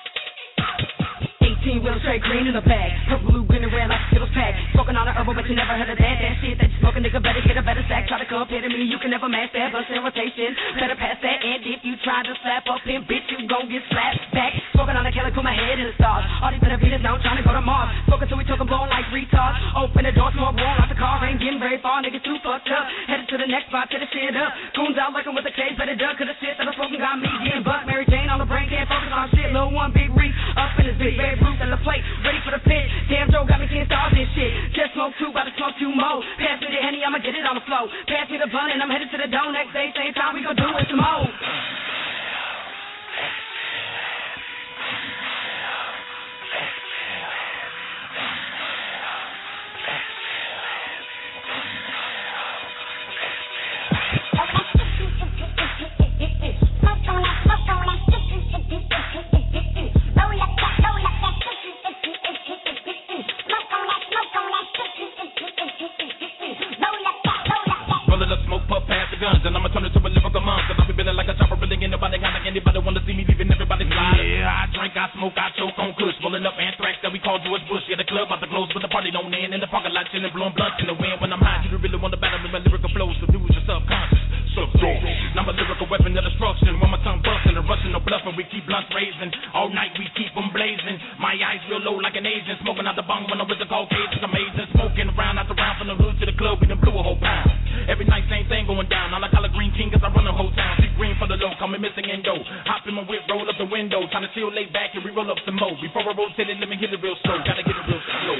S12: 18 wheels straight green in the bag. Purple, blue, green, and red like a Skittles pack. Smoking on the herbal, but you never heard of that. That shit that you smoke, a nigga better get a better stack. Try to compare to me, you can never match that. Bust in rotation, better pass that. And if you try to slap up him, bitch, you gon' get slapped back. Smoking on the Kelly, put my head in the stars. All these better beaters now, I'm trying to go to Mars. Smoking till we choke 'em blowing like retards. Open the door, smoke, roll out the car. Ain't getting very far, niggas too fucked up. Headed to the next spot, tear the shit up. Coons out lurking with the cage, better duck. Cause the shit that I'm smoking got me getting bucked. Mary Jane on the brain, can't focus on shit. Lil one, Big Reese, up in his big Babe Ruth at the plate. Ready for the pit. Damn, Joe got me seeing stars and shit. Just smoke two, about to smoke two more. Pass me the Henny, I'ma get it on the floor. Pass me the blunt and I'm headed to the door. Next day, same time, we gon' do it some more.
S9: Guns, and I'ma turn it to a lyrical monster. I'll be feeling like a chopper, really ain't nobody got like anybody wanna see me leaving everybody slide. Yeah, I drink, I smoke, I choke on kush, rolling up anthrax that we call George Bush. Yeah, the club about to close, but the party don't end. In the parking lot, chilling, blowing blunts in the wind. When I'm high, you really want to battle with my lyrical flows, so use your subconscious. Now my lyrical weapon of destruction. When my tongue busting and rushing, no bluffing, we keep blunts raising. All night we keep them blazing. My eyes real low like an Asian, smoking out the bong when I'm with the Caucasians. Amazing, smoking around after round from the hood to the club, we done blew a whole pound. Every night, same thing going down. All I call a green king, cause I run the whole town. See green for the low, call me missing endo. Hop in my whip, roll up the window. Trying to chill, lay back, and re-roll up some more. Before I rotate it, let me hit it real slow. Gotta get it real slow.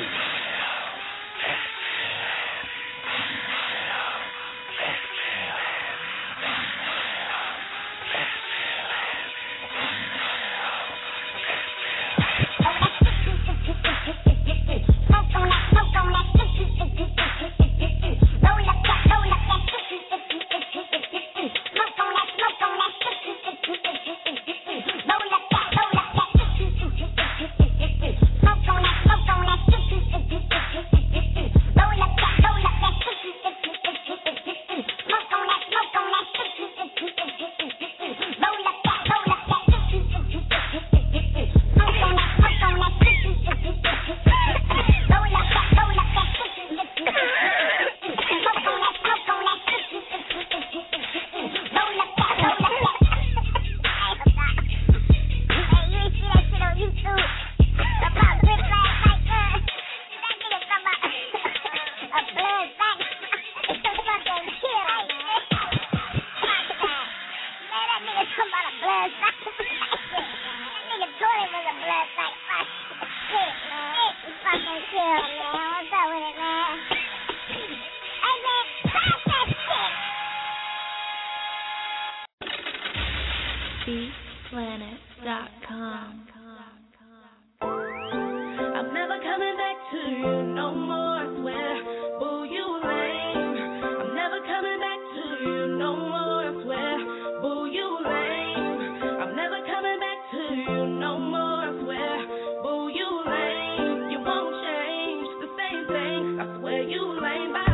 S5: Beatplanet.com. I'm never coming back to you no more, I swear. Boo, you lame. I'm never coming back to you no more, I swear. Boo, you lame. I'm never coming back to you no more, I swear. Boo, you lame. You won't change the same thing. I swear you lame. Bye.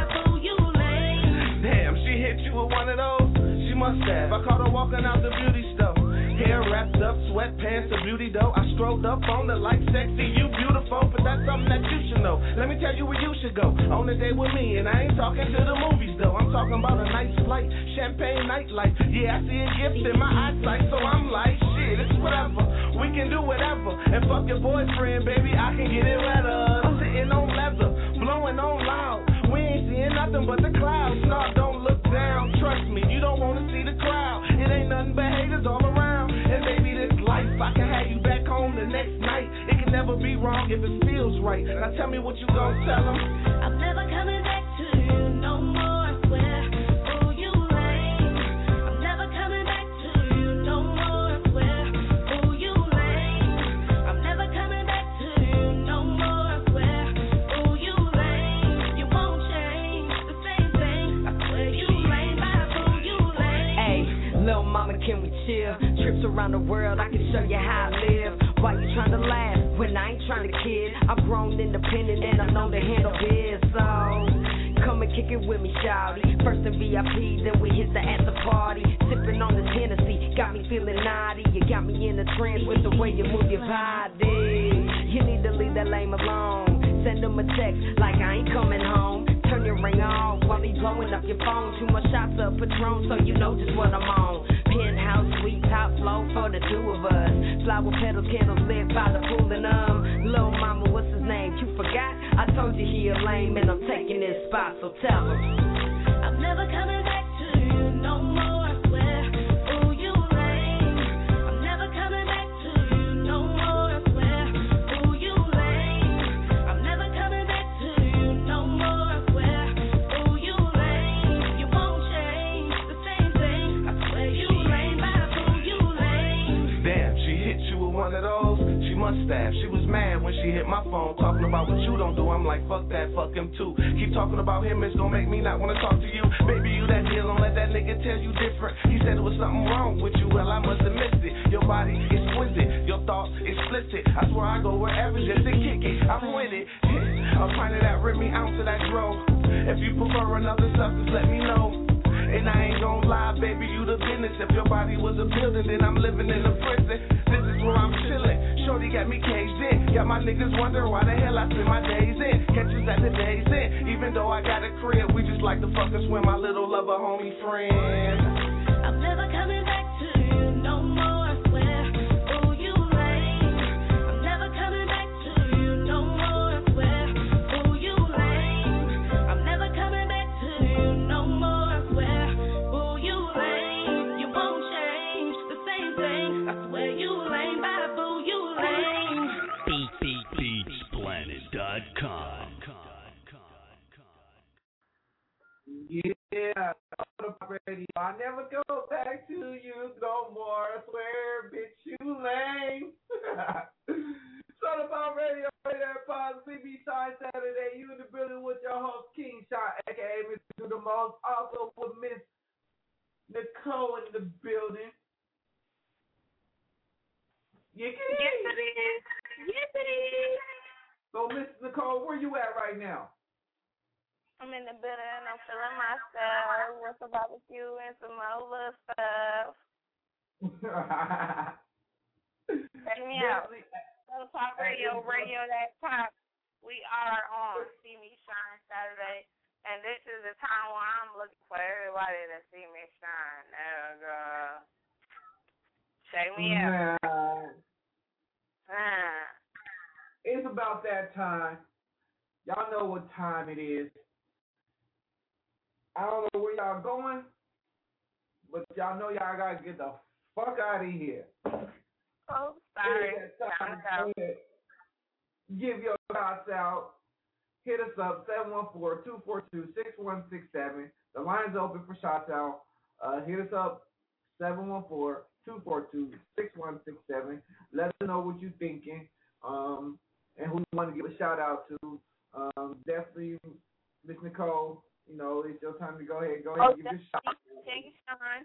S3: she must have. I caught her walking out the beauty store. Hair wrapped up, sweatpants, a beauty dough. I strolled up on her like sexy, you beautiful, but that's something that you should know. Let me tell you where you should go on a date with me, and I ain't talking to the movies though. I'm talking about a nice flight, champagne nightlife. Yeah, I see a gift in my eyesight, so I'm like, shit, it's whatever. We can do whatever, and fuck your boyfriend, baby, I can get it wetter. Sitting on leather, blowing on loud. We ain't seeing nothing but the clouds. No, don't look down, trust me, you don't wanna see the crowd. It ain't nothing but haters all around. And baby, this life, I can have you back home the next night. It can never be wrong if it feels right. Now tell me what you gon' tell them.
S5: I'm never coming back to you no more, I swear. Oh, you lame. I'm never coming back to you no more, I swear. Oh, you lame. I'm never coming back to you no more, I swear. Oh, you lame. You won't change the same thing. I swear you lame, oh, you lame.
S12: Hey, little mama, can we chill? Trips around the world, I can show you how I live. Why you trying to laugh when I ain't trying to kid? I'm grown, independent, and I know to handle biz. So come and kick it with me, shawty. First in VIP, then we hit the after party. Sipping on this Hennessy, got me feeling naughty. You got me in a trance with the way you move your body. You need to leave that lame alone. Send him a text like I ain't coming home. Turn your ring off while he blowing up your phone. Too much shots of Patron, so you know just what I'm on. Penthouse suite, top flow for the two of us. Flower petals, candles lit by the pool and Lil' mama, what's his name? You forgot? I told you he a lame and I'm taking his spot, so tell him.
S5: I'm never coming back to you no more, I swear. Oh, you lame. I'm never coming back to you no more, I swear. Oh, you lame. I'm never coming back to you no more, I swear. Oh, you lame. You won't change the same thing. I swear you lame, oh, you lame.
S3: Damn, she hit you with one of those. She must have. She was mad when she hit my phone, talking about what you don't do. I'm like, fuck that, fuck him too. Keep talking about him, it's gonna make me not wanna talk to you. Baby, you that deal, don't let that nigga tell you different. He said it was something wrong with you, well, I must have missed it. Your body exquisite, your thoughts explicit. I swear I go wherever just to kick it. I'm with it. A pint of that Remy, ounce of that dro. If you prefer another substance, let me know. And I ain't gon' lie, baby, you the business. If your body was a building, then I'm living in a prison. This is where I'm chillin'. Shorty got me caged in. Got my niggas wondering why the hell I spend my days in. Catch us at the days in. Even though I got a crib, we just like to fuck and swim, my little lover homie friend.
S5: I'm never coming back to you no more, I swear. Oh, you lame. I'm never coming back to you no more, I swear. Oh, you lame. I'm never coming back to you no more, I swear. Oh, you lame. You won't change the same thing. I swear you lame, boo, you lame.
S14: BeatsPlanet.com.
S6: Yeah, radio. I never go back to you no more. I swear, bitch, you lame. Soda Pop Radio, there, pause. CB Shine Saturday. You in the building with your host, King Shine, aka Mr. Do the Most. Also with Miss Nicole in the building.
S18: Yes, it is. Yes, it is.
S6: So, Miss Nicole, where you at right now?
S18: I'm in the building. I'm feeling myself with some barbecue and some other stuff. Check me out. Soda Pop Radio, Radio That Pop. We are on See Me Shine Saturday, and this is the time where I'm looking for everybody to see me shine. Check me out.
S6: It's about that time. Y'all know what time it is. I don't know where y'all going, but y'all know y'all gotta get the fuck out of here.
S18: Oh, sorry.
S6: Give your shots out. Hit us up, 714-242-6167. The line's open for shots out. Hit us up, 714-242-6167. Let us know what you're thinking, and who you want to give a shout out to. Definitely, Miss Nicole. You know, it's your time to go ahead. Go ahead and give your shot.
S18: Thank you, Sean.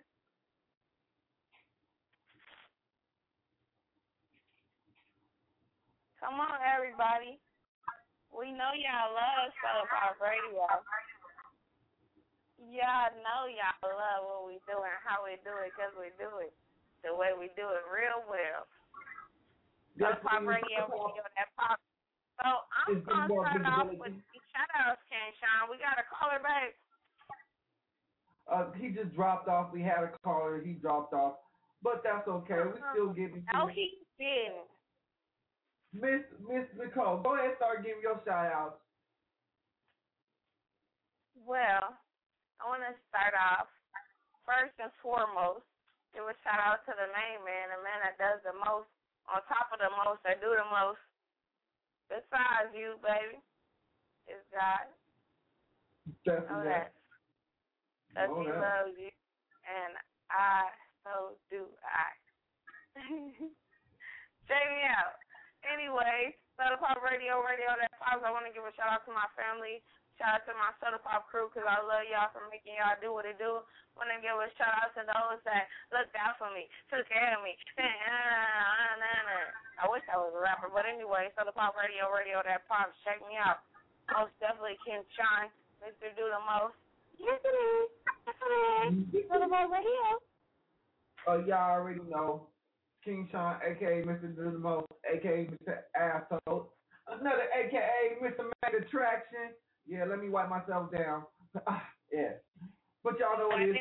S18: Come on, everybody. We know y'all love Soda Pop Radio. Y'all know y'all love what we do and how how we do it, because we do it the way we do it real well.
S6: Yes,
S18: Pop Radio, that pop. So I'm going to start off with the shout-outs, King Sean. We got a caller back.
S6: He just dropped off. We had a caller. He dropped off. But that's okay. We still getting to
S18: Oh, he did.
S6: Miss Nicole, go ahead and start giving your shout-outs.
S18: Well, I want to start off, first and foremost, give a shout-out to the main man, the man that does the most, on top of the most, that do the most. Besides you, baby, is God.
S6: Definitely.
S18: Know that. Because he loves you, and so do I. Check me out. Anyway, Soda Pop Radio, that pops. I want to give a shout-out to my family. Shout out to my Soda Pop crew because I love y'all for making y'all do what it do. Want to give a shout out to those that looked out for me, took care of me. I wish I was a rapper, but anyway, Soda Pop Radio, that pops. Check me out. Most definitely King Sean, Mr. Do the Most. Yes, it is. Yes, it is. Soda Pop Radio.
S6: Y'all already know. King Sean, a.k.a. Mr. Do the Most, a.k.a. Mr. Asshole. Another a.k.a. Mr. Mad Attraction. Yeah, let me wipe myself down. Yeah. But y'all know what it is.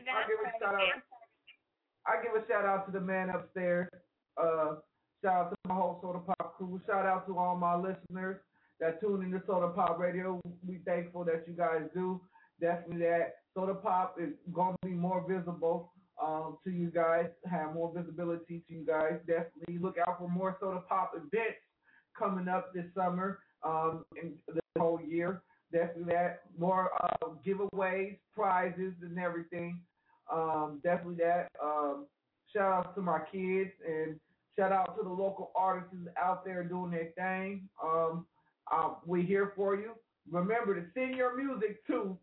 S6: I give a shout out to the man upstairs. Shout out to my whole Soda Pop crew. Shout out to all my listeners that tune into Soda Pop Radio. We thankful that you guys do. Definitely that Soda Pop is going to be more visible to you guys, have more visibility to you guys. Definitely look out for more Soda Pop events coming up this summer and the whole year. Definitely that. More giveaways, prizes, and everything. Definitely that. Shout out to my kids and shout out to the local artists out there doing their thing. We're here for you. Remember to send your music to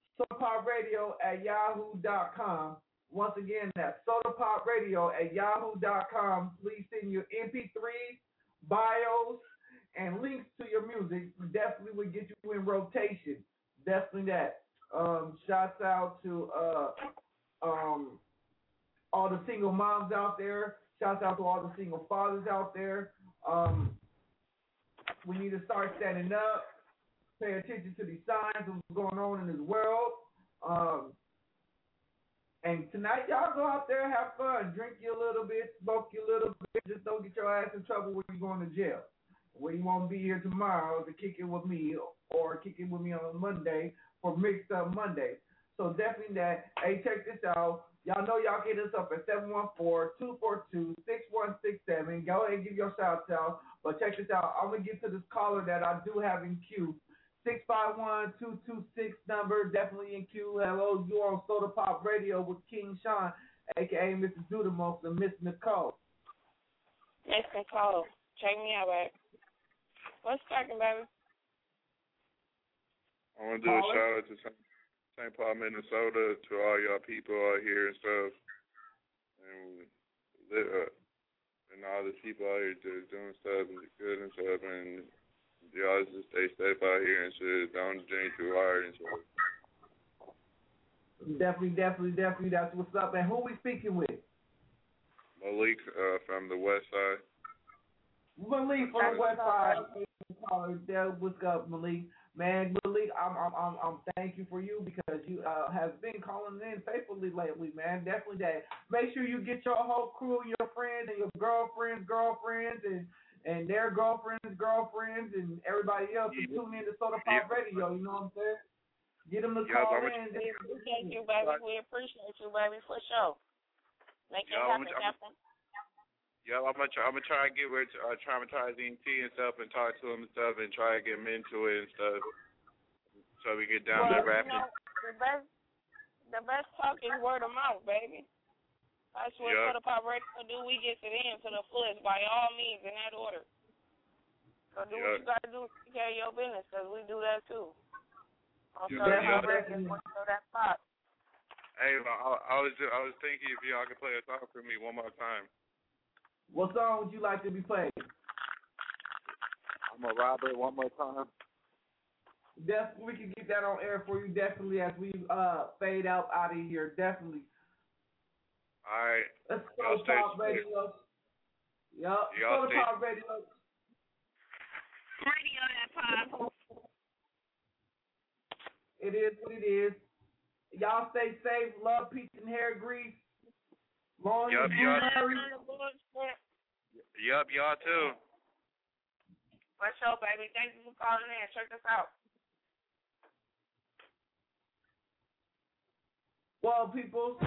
S6: sodapopradio@yahoo.com. Once again, that's sodapopradio@yahoo.com. Please send your MP3s, bios, and links to your music. Definitely will get you in rotation. Definitely that. Shouts out to all the single moms out there. Shouts out to all the single fathers out there. We need to start standing up, pay attention to these signs of what's going on in this world. And tonight, y'all go out there, have fun, drink you a little bit, smoke you a little bit. Just don't get your ass in trouble when you're going to jail. Where you won't be here tomorrow to kick it with me or kick it with me on Monday for Mixed Up Monday. So definitely that. Hey, check this out. Y'all know y'all get us up at 714-242-6167. Go ahead and give your shout out. But check this out. I'm going to get to this caller that I do have in queue. 651-226 number, definitely in queue. Hello, you on Soda Pop Radio with King Sean, a.k.a. Mr. Dudamos and Miss Nicole.
S18: Miss Nicole. Check me out, baby. What's cracking, baby?
S21: I want to do a shout out to St. Paul, Minnesota, to all y'all people out here and stuff, and all the people out here just doing stuff good and stuff, and y'all just stay safe out here and shit. Don't drink too hard and shit.
S6: Definitely. That's what's up. And who we speaking with?
S21: Malik from the West Side.
S6: Malik from the West Side. What's up, Malik? Man, Malik, I'm thank you for you because you have been calling in faithfully lately, man. Definitely that. Make sure you get your whole crew, your friends, and your girlfriends, and their girlfriends, and everybody else to tune in to Soda Pop Radio. You know what I'm saying? Get them to call in.
S18: We appreciate you, baby. We appreciate you, baby, for sure. Make it happen.
S21: Yeah, I'm gonna try to get with Traumatized ENT and stuff and talk to him and stuff and try to get him into it and stuff so we get down to rapping.
S18: The best talk is word of mouth, baby. That's what Soda Pop Radio do. We get it in to the fullest by all means in that order. So do what you gotta do to take care of your business because we do that too. On Soda Pop Radio, so that pop.
S21: Hey, I was thinking if y'all could play a song for me one more time.
S6: What song would you like to be played?
S21: I'm a robber one more time.
S6: Definitely, we can get that on air for you. Definitely, as we fade out of here. Definitely.
S21: All right.
S6: Let's go Pop Radio. Yup. Go to Pop Radio.
S18: Radio that Pop.
S6: It is what it is. Y'all stay safe. Love, peace, and hair grease. Long
S21: Yup, y'all too.
S18: For sure, baby. Thank you for calling in. Check us out.
S6: Well, people.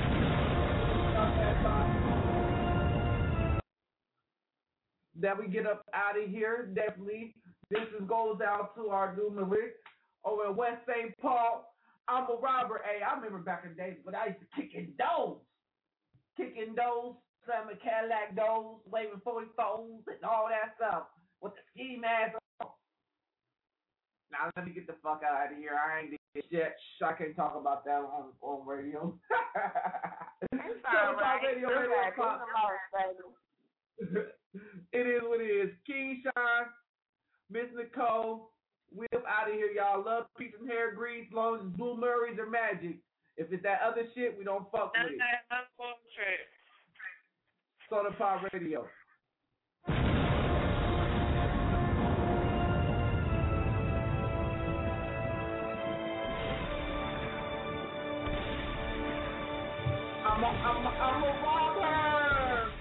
S6: That we get up out of here, definitely. This goes out to our new lyrics over in West St. Paul. I'm a robber. Hey, I remember back in the days when I used to kicking doors, slamming Cadillac doors, waving 44s and all that stuff with the ski mask on. Now let me get the fuck out of here. I ain't did shit. I can't talk about that on radio.
S18: It's all right.
S6: It is what it is. King Sean, Miss Nicole, we up out of here, y'all. Love, peace, and hair grease, as long as it's Blue Murray's or Magic. If it's that other shit, we don't fuck with it.
S18: That's bullshit.
S6: Soda Pop Radio. I'm a robber.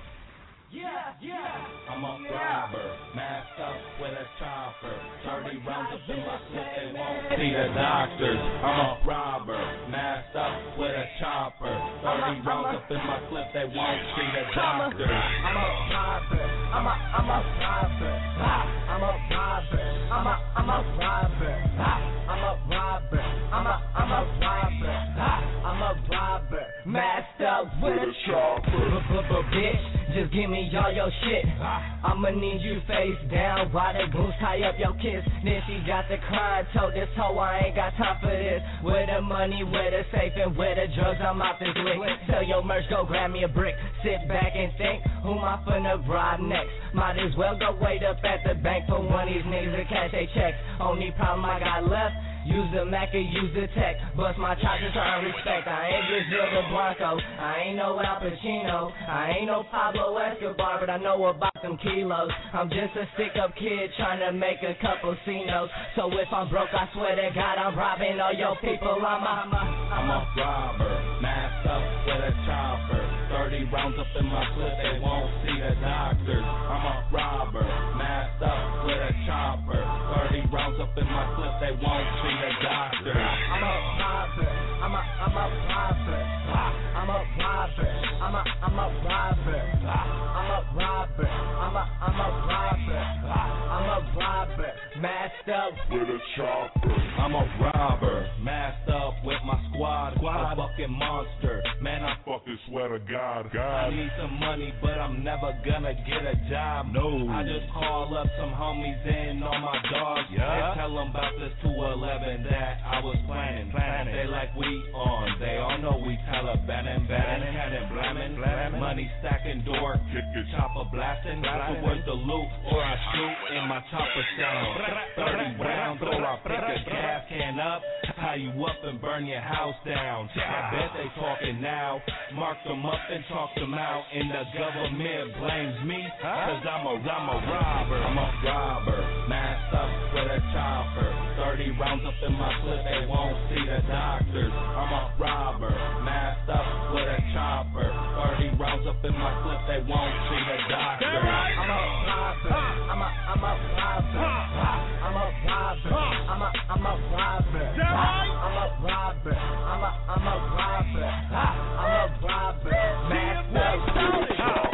S6: Yeah.
S9: I'm a robber, masked up with a chopper. 30 rounds up in my clip, they won't see the doctors. I'm a robber, masked up with a chopper. 30 rounds up in my clip, they won't see the doctors.
S15: I'm a robber. I'm a robber. I'm a robber. I'm a robber. I'm a robber. I'm a robber. I'm a robber, masked up with a chopper. Bitch, just give me all your shit. I'ma need you face down while the goons tie up your kiss. Then she got the crying, told this hoe I ain't got time for this. Where the money, where the safe, and where the drugs, I'm out this lick. Sell your merch, go grab me a brick. Sit back and think, who am I finna rob next? Might as well go wait up at the bank for one of these niggas to cash they checks. Only problem I got left, use the Mac or use the tech. Bust my charges to earn respect. I ain't Brazil the Blanco. I ain't no Al Pacino. I ain't no Pablo Escobar, but I know about them kilos. I'm just a stick-up kid trying to make a couple C-notes. So if I'm broke, I swear to God, I'm robbing all your people. I'm a
S9: robber, masked up with a chopper. 30 rounds up in my clip, they won't see the doctors. I'm a robber, masked up with a chopper. 30 rounds up in my clip, they won't see the doctors.
S15: I'm a robber. I'm a robber. I'm a robber. I'm a robber. I'm a robber. I'm a robber. I'm a robber, masked up
S9: with a chopper. I'm a robber, masked up with my squad. A fucking monster, man, I fucking swear to God. I need some money, but I'm never gonna get a job. No, I just call up some homies and all my dogs. And tell them about this 211 that I was planning. They like we on, they all know we Taliban and cannon blamin', money stacking door, chopper blasting. So where's the loot? Or I shoot in my chopper sound. 30 rounds, or I pick a gas can up, tie you up and burn your house down. I bet they talking now. Mark them up and talk them out, and the government blames me, cause I'm a robber. I'm a robber, masked up with a chopper. 30 rounds up in my clip, they won't see the doctors. I'm a robber, masked up with a chopper. 30 rounds up in my clip, they won't see the doctors.
S15: I'm a robber. I'm a robber. I'm a robber. I'm a robber. I'm a robber. I'm a robber. I'm a robber. Masked up.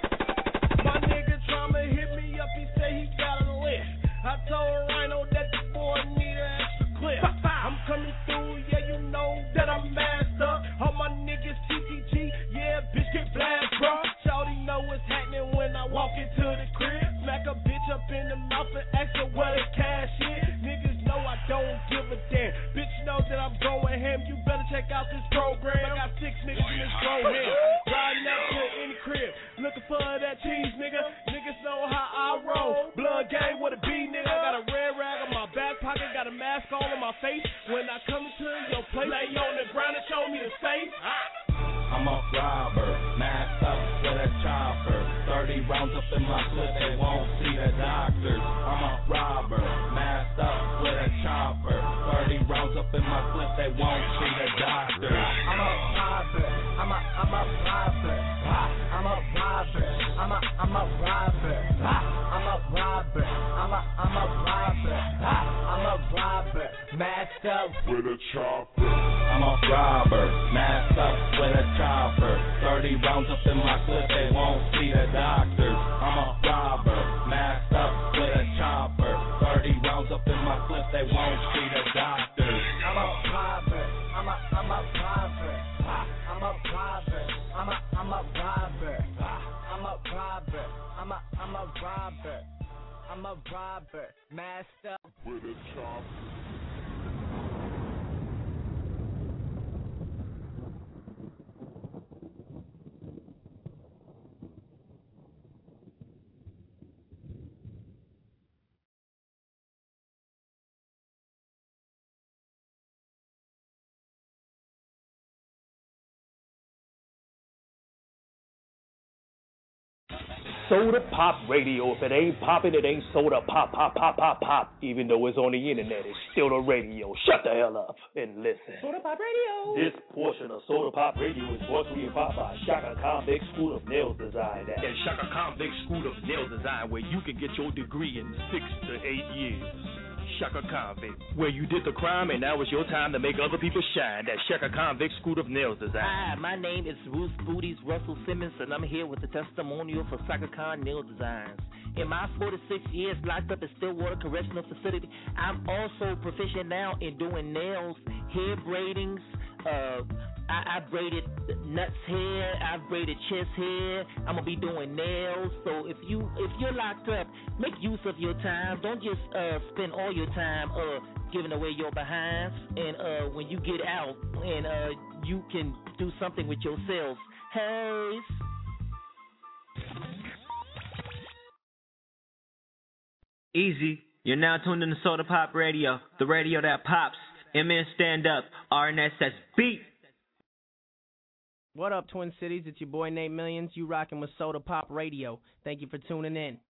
S3: My nigga Drama hit me up, he say he got a list. I told Rhino that the boy need an extra clip. I'm coming through, yeah, you know that I'm masked up. All my niggas TTG, yeah, bitch get blast, bro. Shawty know what's happening when I walk into the crib. Smack a bitch up in the mouth and ask her where the cash is. Niggas know I don't give a damn. Bitch know that I'm going ham. You better check out this program. I got 6 niggas in this grown head. Riding up to any crib, looking for that cheese, nigga. Niggas know how I roll. Blood gang with a B, nigga. I got a red rag on my back pocket, got a mask all on my face. When I come to your place, lay on the ground and show me the safe.
S9: I'm a robber,
S3: I'm a robber. I'm a robber. I'm a robber. I'm a robber. I'm a robber. I'm a robber. Masked up
S8: with a chopper.
S10: I'm a robber, masked up with a chopper. 30 rounds up in my clip, they won't see the doctors. I'm a robber, masked up with a chopper. 30 rounds up in my clip, they won't see the doctors.
S3: I'm a robber. I'm a robber. I'm a robber. I'm a robber. I'm a robber. I'm a robber. I'm a robber, masked up
S8: with a chopper.
S14: Soda Pop Radio. If it ain't popping, it ain't soda pop, pop, pop, pop, pop. Even though it's on the internet, it's still the radio. Shut the hell up and listen.
S3: Soda Pop Radio.
S14: This portion of Soda Pop Radio is brought to you by Shaka Khan Big School of Nail Design.
S19: At Shaka Khan Big School of Nail Design, where you can get your degree in 6 to 8 years. Shaka Convict, where you did the crime and now it's your time to make other people shine. That's Shaka Convict School of Nail Design.
S16: Hi, my name is Bruce Booties Russell Simmons, and I'm here with the testimonial for Shaka Khan Nail Designs. In my 46 years locked up in Stillwater Correctional Facility, I'm also proficient now in doing nails, hair braidings. I braided nuts hair, I braided chest hair. I'm gonna be doing nails. So if you're locked up, make use of your time. Don't just spend all your time giving away your behinds. And when you get out, and you can do something with yourself. Hey.
S23: Easy. You're now tuned in to Soda Pop Radio, the radio that pops. MN stand up, RNS that's beat.
S24: What up, Twin Cities? It's your boy Nate Millions. You rocking with Soda Pop Radio. Thank you for tuning in.